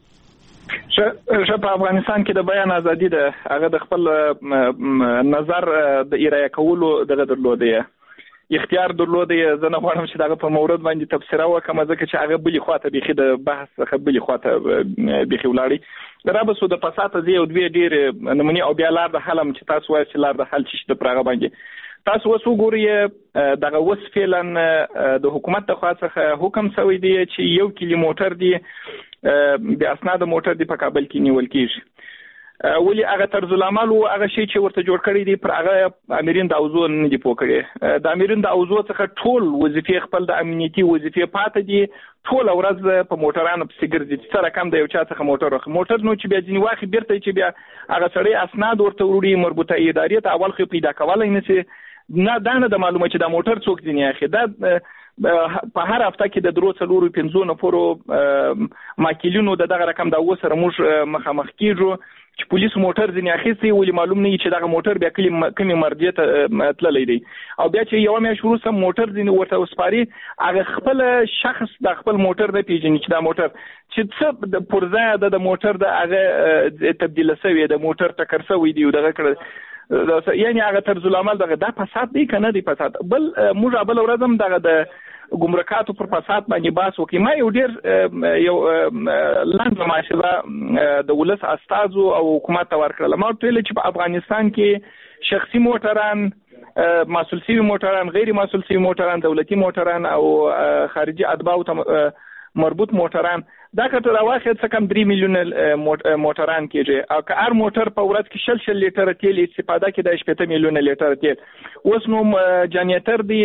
I: په افغانستان کې د بیان ازادي ده، هغه د خپل نظر د ارائه کولو دغه درلوده اختیار درلوده. زه نه غواړم چې دغه په مورد باندې تبصره وکړم، ځکه چې هغه بلې خواته بیخي د بحث څخه بلې خواته بیخي ولاړی. رابسو د فساد از یو دوی ډېر نمونې او بیا لار د حل هم چې تاسو وایئ چې لار د حل چې د پراغه باندې تاسو اوس وګورئ دغه اوس فعلا د حکومت لخوا څخه حکم شوی دی چې 1 کیلو موټر دی د اسناد موټر دی په کابل کې نیول کیږي. ولی هغه طرز العمل او هغه شی چې ورته جوړ کړی دی پر هغه امرین د اوزو نه دی پوکړي. د امرین د اوزو څخه ټول وظیفې خپل د امنیتي وظیفې پاتې دي، ټول ورځ په موټرانو پسې ګرځي. سره کم د یو چا څخه موټر نو چې بیا ځینې واخې بیرته چې بیا هغه سړی اسناد ورته وړي مربوطه ادارې ته اول خو پیدا کولای نه سي. نه دا نه د معلومه چې دا موټر څوک دی نه اخی. دا په هر هفته کې د 3-4-5 نفرو ماکیلونو د دغه رقم د وسره موږ مخامخ کیږو چې پولیس موټر ځنی اخیستی، ولی معلوم نه چې دغه موټر بیا کمی مرجع ته تللی دی. او بیا چې یو میاشت وروسته موټر ځنی ورته وسپاري، هغه خپل شخص د خپل موټر د پیژني چې دا موټر چې څه د پرځای د موټر د هغه تبدیل شوی د موټر ټکر شوی دی دغه کړ. یعنی هغه طرز العمل دغه د فساد دی کنه دی فساد بل موږ بل ورځم دغه د ګمرکاتو پر فساد باندې باس وکي ما یو ډیر یو لاندې ماشله د ولس استازو او حکومت ورکړل ما ټول چې په افغانستان کې شخصي موټران مسؤل سي موټران غیر مسؤل سي موټران دولتي موټران او خارجي اتباع مربوط موټران دا کته راوخه څه کم 3 میلیون موټران کېږي او که هر موټر په ورځ کې 6 لیټر تیل استفاده کوي د 8 میلیون لیټر تیل اوس نو جنریټر دی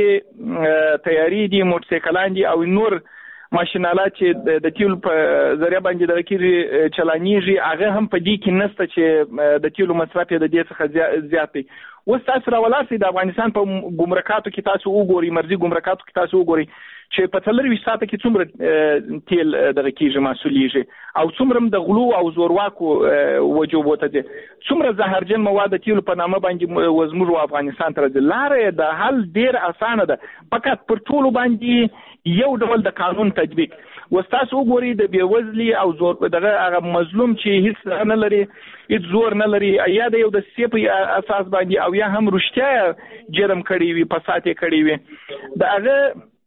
I: تیاری دی موټرسایکلان دی او نور ماشینالات چې د تیل په ذریعہ باندې د کیږي چلانیږي هغه هم په دې کې نسته چې د تیلو مصرف د دې څخه زیات دی اوس تاسو راولاسي د افغانستان په ګمرکاتو کې تاسو وګورئ مرزي ګمرکاتو کې تاسو وګورئ چې په 3 ساعته کې څومره تیل دغه کیږي مسؤلیږي او څومره د غلو او زورواکو وجوبوته دي څومره زهرجن مواد تیل په نامه باندې وزمو افغانستان تر لارې د حل ډیر اسانه ده فقط پر ټولو باندې یو ډول د قانون تطبیق وستاسو وګورئ د بیوزلی او زور دغه هغه مظلوم چې هیڅ نه لري هیڅ زور نه لري یا د یو د سیپ اساس باندې او یا هم رښتیا جرم کړی وي فساد کړی وي د هغه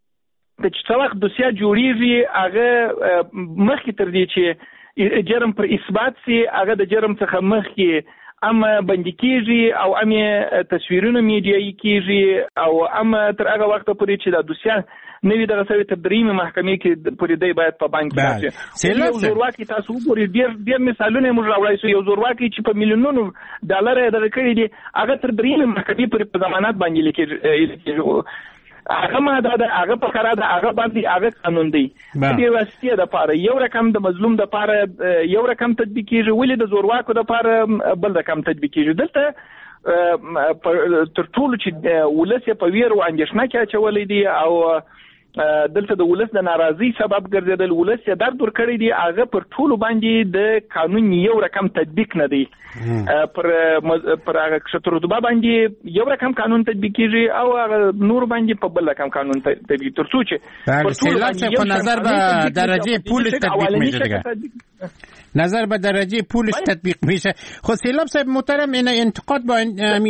I: د چې وخت دوسیه جوړیږي هغه مخکې تر دې چې جرم پر اثبات سي هغه د جرم څخه مخکې اما بندي کیږي او امه تصویرونه میډیایي کیږي او اما تر هغه وخت پورې چې د دوسیه نوی دغه سوي تدریمي محکمې کې پورې دی باید په بانک کې یو زورواکي تاسو وګورئ ډیر مثالونه موږ راوړای یو زورواکي چې په میلیونونو ډالر دغه کړی دي هغه تدریمي محکمې پورې په ضمانت باندې لیکي هغه ماده ده هغه په قرار ده هغه باندې هغه قانون دی د واسطه د پاره یو رقم د مظلوم د پاره یو رقم تطبیق کیږي ولې د زورواکو د پاره بل رقم تطبیق کیږي دلته تر ټولو چې ولس په ویر او اندېښنه کې اچولې دي او دلته د ولس د ناراضي سبب ګرځیدل ولس یې درد ور کړی دی هغه پر ټولو باندې د قانون یو رقم تطبیق نه دی پر هغه شترودبا باندې یو رقم قانون تطبیق کیږي او هغه نور باندې په بل رقم قانون تطبیق ترڅو چې
H: پر ټولو په نظر به درجه پولش تطبیق میشه نظر به درجه پولش تطبیق میشه خود سیلاب صاحب محترم این انتقاد با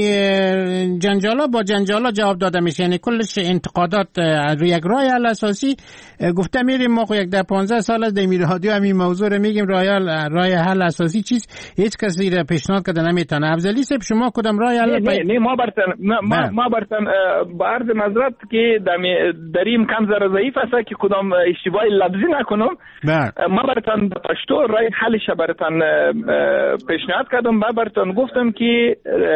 H: جنجالا با جنجالا جواب داده میشه یعنی کلش انتقادات روی یک راه حل اساسی گفته میریم ما یک 15 سال از دمی رادیو همین موضوع رو میگیم راه حل اساسی چیز هیچ کسی را پیشنهاد کرده نمیتونه افضلی صاحب شما کدام راه حل
I: نه ما برتن با عرض معذرت که دریم کم ذره ضعیف است که کدام اشتباه لفظی نکنم ما برتن پشتو راه حلش برتن پیشنهاد کردم ما برتن گفتم که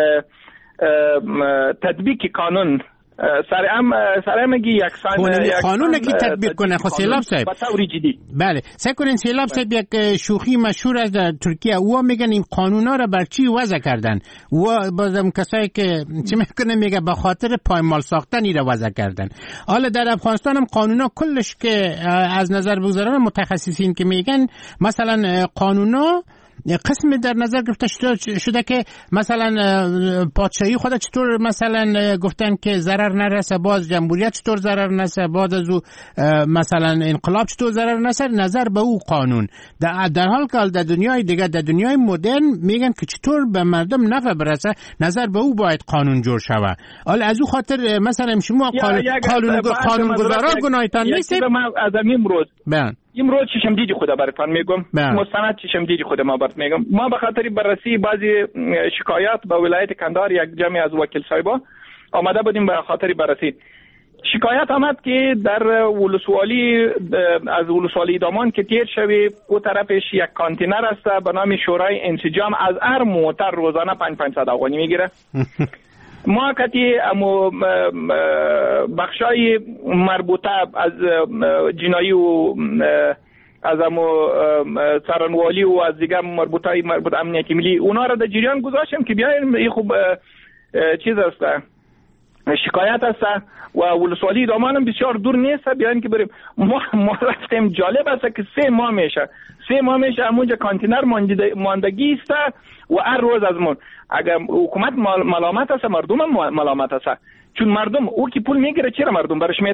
I: تطبیق قانون سرعه مگی یکسان
H: قانون کی تطبیق کنه خب سیلاب صاحب
I: بطوری جدی
H: بله سعی کنین سیلاب صاحب یک شوخی مشهور از ترکیه او میگن این قانونا رو بر چی وضع کردن و بازم کسایی که چی میکنه میگه به خاطر پایمال ساختن ایره وضع کردن حالا در افغانستان هم قانونا کلش که از نظر بگذارن متخصصین که میگن مثلا قانونا قسم در نظر گرفته شده که مثلا پادشاهی خود چطور مثلا گفتن که ضرر نرسه باز جمهوریت چطور ضرر نرسه باز از او مثلا انقلاب چطور ضرر نرسه نظر به او قانون در حال که در دنیای دیگه در دنیای مدرن میگن که چطور به مردم نفع برسه نظر به او باید قانون جور شود حالا از او خاطر مثلا شما قانونگذارا گناهتان نیست
I: از امروز امروز چشم دیدی خدا براتون میگم مستند چشم دیدی خدا ما برات میگم ما به خاطر بررسی بعضی شکایات به ولایت کندهار یک جمعی از وکیل صاحبا آمده بودیم به خاطر بررسی شکایت آمد که در ولسوالی از ولسوالی دامان که تیر شوی او طرفش یک کانتینر است به نام شورای انسجام از هر موتر روزانه 500 افغانی میگیره ما کتی امو بخشای مربوطه از جنایی و از امو سرانوالی و از دیگه مربوط امنیتی ملی اونا را در جریان گذاشتیم که بیاین این خوب چیز است شکایت است و ولسوالی دامان هم بسیار دور نیست بیاین که بریم ما رفتیم جالب است که 3 ماه میشه همونجا کانتینر ماندگی است و هر روز از من اگر حکومت ملامت است مردم هم ملامت است چون مردم او که پول میگیره چرا مردم برش میته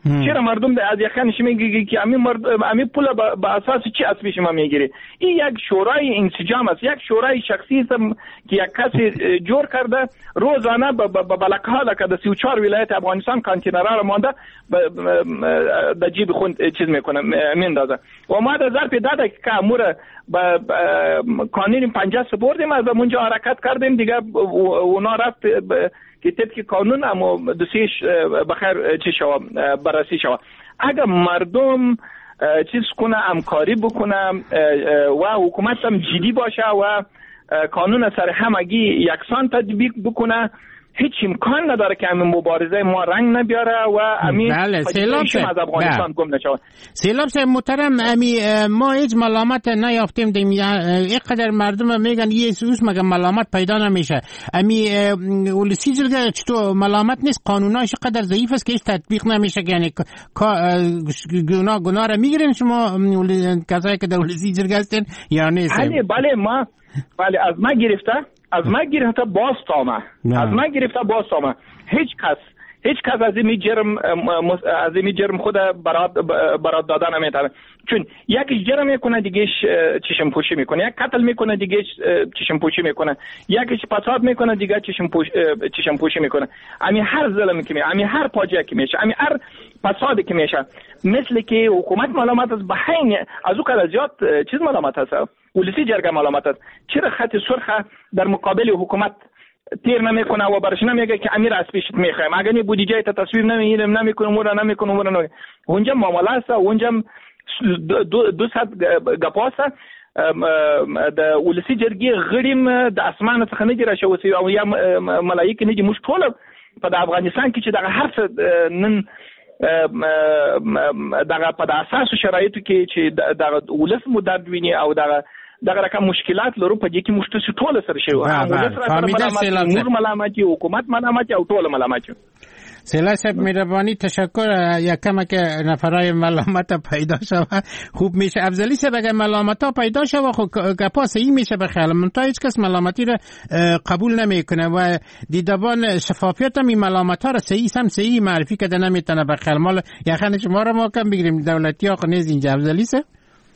I: چرا مردم از یخنش میگه که همین پول به اساس چی از پیش ما میگیری؟ این یک شورای انسجام است، یک شورای شخصی است که یک کسی جور کرده روزانه به بلک‌ها که 34 ولایت افغانستان کانتینرها رو مانده در جیب خود چیز میکنه میندازه و ما در ظرف داده که امور با قانون 50 سپردیم از اونجا حرکت کردیم دیگه اونا رفت که طبق قانون اما دوسیش بخیر چی شود بررسی شود. اگر مردم چیز کنه همکاری بکنه و حکومت هم جدی باشه و قانون سر همگی یکسان تطبیق بکنه هیچ امکان نداره که همین مبارزه ما رنگ نبیاره و همین پدیده‌شون از افغانستان گم نشود.
H: سیلاب صاحب محترم، ما هیچ ملامت نیافتیم اینقدر مردم میگن یه سوس مگه ملامت پیدا نمیشه. ولسی جرگه چطور ملامت نیست؟ قانوناش قدر ضعیف است که هیچ تطبیق نمیشه، یعنی گناه را میگیرین شما کسایی که در ولسی جرگه هستین یا نیست؟
I: بله از ما گرفته باز تامه هیچ کس از این جرم خود برات دادن نمیتونه، چون یکی جرم میکنه دیگه چشم پوشی میکنه، یک قتل میکنه دیگه چشم پوشی میکنه، یکی فساد میکنه دیگه چشم پوشی میکنه. امی هر ظلمی که میشه، امی هر فاجعه که میشه، امی هر فسادی که میشه، مثل که حکومت ملامت است به حین از او کلا زیاد چیز ملامت است، ولسی جرگه ملامت است. چرا خط سرخ در مقابل حکومت تیر نمیکنه و برش نمیگه که امیر از پیشت میخوایم، اگر بودجه تا تصویب نمیکنه اونجا معامله است، اونجا 200 گپاست د ولسی جرګې غړیم د اسمان څخه نه جوړ شوی او یا ملایکه نه دي موږ ټول په افغانستان کې چې دغه هر څه نن دغه په اساس شرایطو کې چې دغه ولس مو درد ویني او دغه رقم مشکلات لرو په دې کې موږ ټول سره شو نور ملامتي حکومت ملامتي او ټول ملامتي.
H: سیلا صاحب مهربانی تشکر. یکم که نفرای ملامت پیدا شود خوب میشه. افضلی صاحب اگر ملامت ها پیدا شود خب گپا صحیح میشه بخیال من تا هیچ کس ملامتی را قبول نمیکنه و دیدبان شفافیت هم این ملامت ها را صحیح معرفی کده نمیتونه بخیال مال یخن شما را ما کم بگیریم دولتی ها نیز اینجا. افضلی صاحب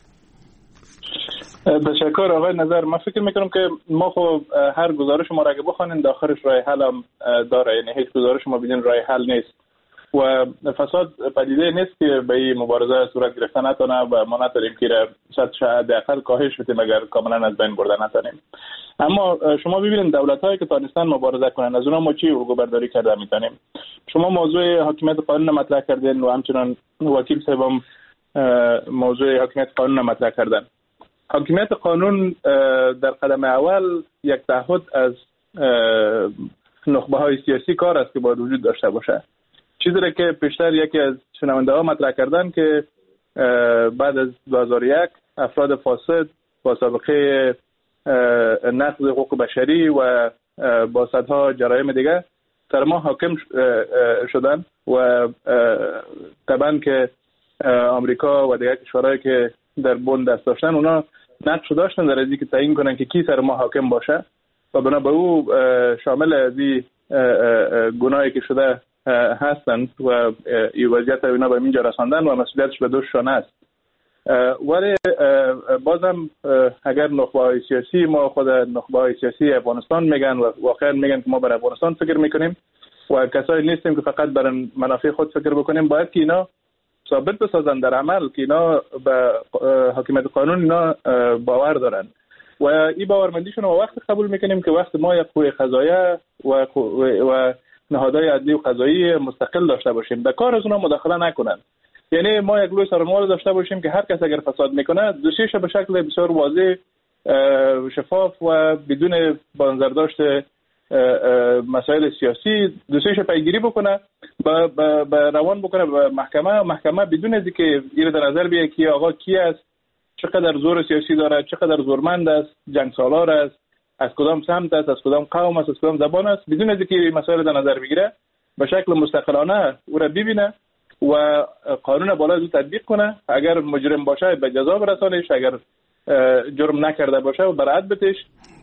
J: تشکر آقای نظر. من فکر میکنم که ما خب هر گزارش ما را که بخوانیم داخلش راه حل هم داره، یعنی هیچ گزارش ما بدون راه حل نیست و فساد پدیده نیست که به این مبارزه صورت گرفته نتونه و ما نتونیم که حداقل کاهش بدیم اگر کاملا از بین برده نتونیم. اما شما ببینید دولت هایی که تانستن مبارزه کنن از اونها ما چی الگو برداری کرده میتونیم. شما موضوع حاکمیت قانون مطرح کردین و همچنان وکیل صاحبم موضوع حاکمیت قانون مطرح کردن. حاکمیت قانون در قدم اول یک تعهد از نخبه های سیاسی کار است که باید وجود داشته باشه. چیزی را که پیشتر یکی از شنونده ها مطرح کردن که بعد از 2001 افراد فاسد با سابقه نقض حقوق بشری و با صدها جرایم دیگه سر ما حاکم شدن و طبعا که آمریکا و دیگر کشورهایی که در بن دست داشتن اونا نقش داشتن در ازی که تعیین کنن که کی سر ما حاکم باشه و بنا به او شامل ازی گناهی که شده هستند و این وضعیت اینا به اینجا رساندن و مسئولیتش به دوششان است. ولی بازم اگر نخبه های سیاسی ما خود نخبه های سیاسی افغانستان میگن و واقعا میگن که ما بر افغانستان فکر میکنیم و کسایی نیستیم که فقط بر منافع خود فکر بکنیم، باید که اینا ثابت بسازن در عمل که اینا به حاکمیت قانون اینا باور دارن و این باورمندیشون رو وقت قبول میکنیم که وقت ما یک قوه قضاییه و نهادهای عدلی و قضایی مستقل داشته باشیم در کار از اونا مداخله نکنن. یعنی ما یک لوی سرمایه داشته باشیم که هر کس اگر فساد میکنه دوشیش به شکل بسیار واضح شفاف و بدون بنظر داشته مسائل سیاسی دوستش پیگیری بکنه با روان بکنه به محکمه بدون از اینکه این در نظر بیاره که آقا کی است، چقدر زور سیاسی داره، چقدر زورمند است، جنگ سالار است، از کدام سمت است، از کدام قوم است، از کدام زبان است، بدون از اینکه مسائل در نظر بگیره به شکل مستقلانه او را ببینه و قانون بالا از او تطبیق کنه. اگر مجرم باشه به جزا برسانش، اگر جرم نکرده باشه و برائت بتش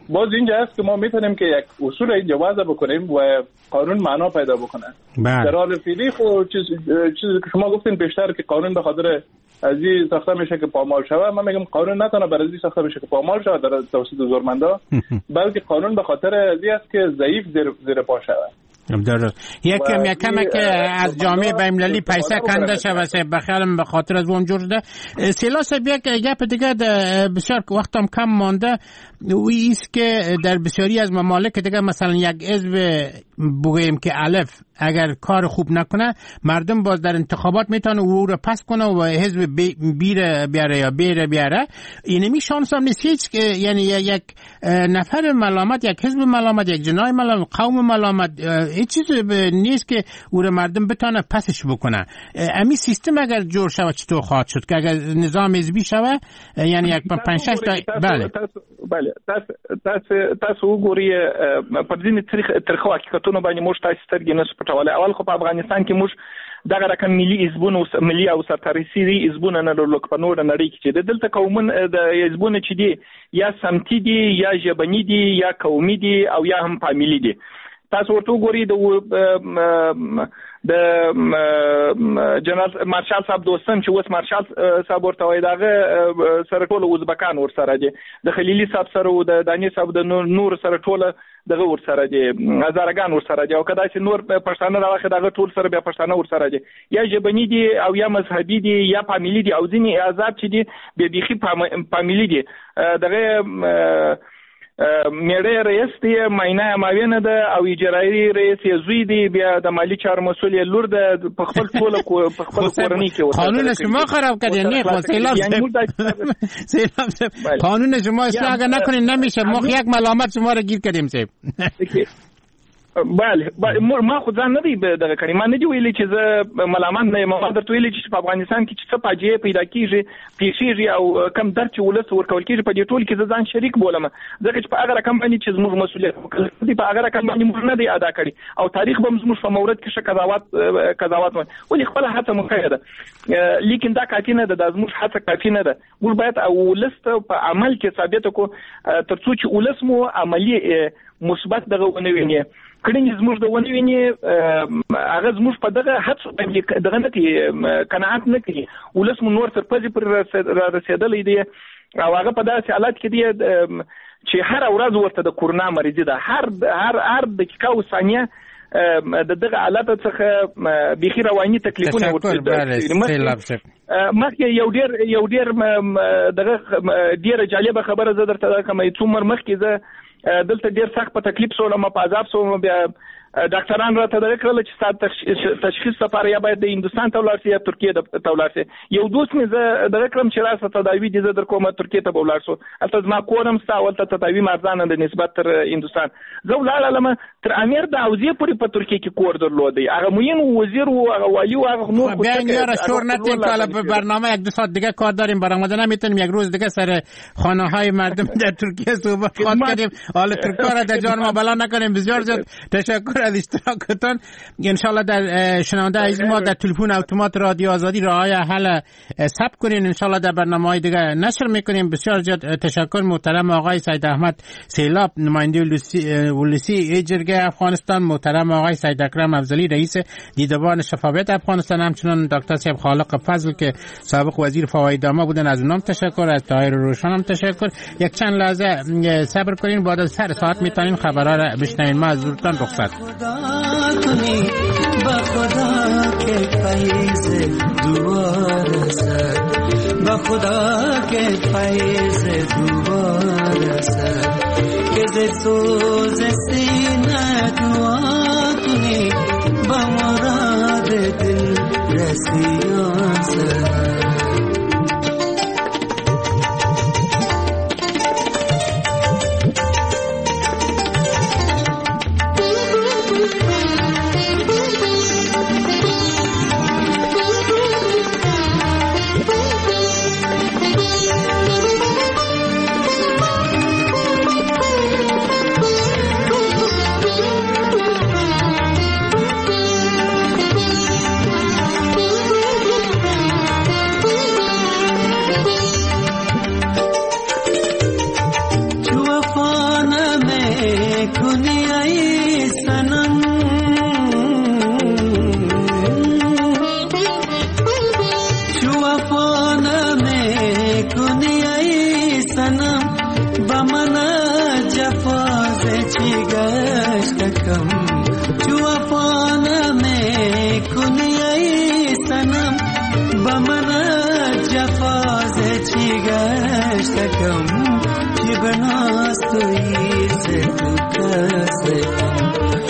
J: باز اینجا است که ما میتونیم که یک اصول اینجا وضع بکنیم و قانون معنا پیدا بکنه. در حال فعلی خود چیزی که شما گفتین بیشتر که قانون به خاطر از این ساخته میشه که پامال شود، من میگم قانون نتونه برای این ساخته میشه که پامال شود در توسط زورمندا، بلکه قانون به خاطر از این است که ضعیف زیر پا شود.
H: یکم که از جامعه بین‌المللی پیسه کنده شود بخیرم به خاطر از اون جور ده. سیلاس یک گپ دیگه بسیار وقتم کم مانده و ایست که در بسیاری از ممالک دیگه مثلا یک حزب بگوییم که الف اگر کار خوب نکنه مردم باز در انتخابات میتونه او رو پس کنه و حزب بیاره یا بیاره. اینمی شانس هم نیست هیچ که یعنی یک نفر ملامت، یک حزب ملامت، یک جناح ملامت، قوم ملامت، هیچ چیز نیست که او رو مردم بتونه پسش بکنه. امی سیستم اگر جور شود چطور خواهد شد که اگر نظام حزبی شود یعنی یک 5-6 تا
I: بله تاسو وګورئ په ځینې ترخو حقیقتونو باندې موږ تاسو سترګې نه سپټولای. اول خو په افغانستان کې موږ دغه رقم ملي او سرتریسي حزبونه نه لرلو په نور نړۍ کې چې دلته قومونه د حزبونه چې دي یا سمتي دي یا ژبني دي یا قومي دي او یا هم فامیلی دي. تاسو ورته وګورئ د جنرال مارشال صاحب دوستم چې اوس مارشال صاحب ورته وایي دغه سره ټول ازبکان ور سره دي، د خلیلي صاحب سره او د دانی صاحب د نور سره ټول دغه ور سره دي، هزارګان ور سره دي او کدا چې نور پښتانه راوخه دغه ټول سره بیا پښتانه ور سره دي، یا ژبني دي او یا مذهبي دي یا فامیلی دي او ځینې آزاد چې دي به بيخي فامیلی دي. دغه میړه رئیس دی ماینه ماوینه ده او اجرایی رئیس زوی دی، بیا د مالی چارو مسئول لور ده، په خپل ټول کورنۍ کې
H: قانون شما خراب کردین. نه خو سیلاب قانون شما اصلاح اگر نکنین نمیشه. ما یک ملامت شما رو گیر کردیم صاحب.
I: بله ما خو ځان نه دی دغه کړی، ما نه دی ویلي چې زه ملامت نه یم. ما درته ویلي چې په افغانستان کې چې څه فاجعه پیدا کیږي او کم درد چې ولس ورکول کیږي په دې ټول کې زه ځان شریک بولم، ځکه چې په هغه رقم باندې چې زموږ مسؤلیت دی په هغه رقم باندې موږ نه دی ادا کړی او تاریخ به زموږ په مورد کې قضاوت ولې خپل هڅه مخه ده، لیکن دا کافی نه ده، د زموږ هڅه کافی نه ده. موږ باید ولس په عمل کې ثابت کو ترڅو چې ولس مو عملی مثبت دغه ونویني کړي زموږ د ونویني هغه زموږ په دغه هڅه باندې دغه نه کې قناعت نه کوي، ولس مو نور تر پځې پر رسیدلې دي او هغه په داسې حالت کې دي چې هر ورځ ورته د کورونا مریض ده، هر دقیقه او ثانیه د دغه حالت څخه بيخي رواني تکلیفونه ورته مخکې یو ډیر دغه ډیره جالبه خبره زه درته کوم. څومره مخکې زه دلته ډیر سخت په تکلیف سره ما پازاب سو بیا ډاکټران راته درک کړل چې ستاسو تشخیص لپاره یا باید د هندستان ته ولاړ شي یا ترکیه ته ولاړ شي. یو دوست مې زه درک کړم چې راسته تداوی دي زه در کومه ترکیه ته ولاړ شو، البته ما کورم ستا ولته تداوی مرزانه د نسبت تر هندستان زه ولاړم تر امیر د اوزیه پورې په ترکیه کې کور درلودی، هغه مهم وزیر او هغه والی او هغه نور
H: بیان یاره شور نتیم که حالا برنامه یک دو ساعت دیگه کار داریم برآمده نمیتونیم یک روز دیگه سر خانه های مردم در ترکیه صحبت کردیم. حالا ترکیه را در جان ما بلا نکنیم. بسیار زیاد تشکر از اشتراکتون. انشالله در شنونده عزیز ما در تلفن اتومات رادیو آزادی راه حل ثبت کنین، انشالله در برنامه‌های دیگه نشر میکنیم. بسیار زیاد تشکر محترم آقای سید احمد سیلاب نماینده ولسی جرگه افغانستان، محترم آقای سید اکرم افضلی رئیس دیدبان شفافیت افغانستان، همچنین دکتر صاحب خالق فضل که سابق وزیر فواید عامه بودن از اونم تشکر، از طاهر روشن هم تشکر. یک چند لحظه صبر کنین، بعد از سر ساعت میتونین خبرها را بشنوین. ما از زورتان رخصت.
Q: بخدا کے فیض دعا رسد، بخدا کے فیض دعا رسد، کہ ز سوز سینہ دعا کنی بمراد دل رسیان سد. چوافان میں کنیای سنم بمنا جفاز چی گشتکم چی بناستوی سے تو کسکم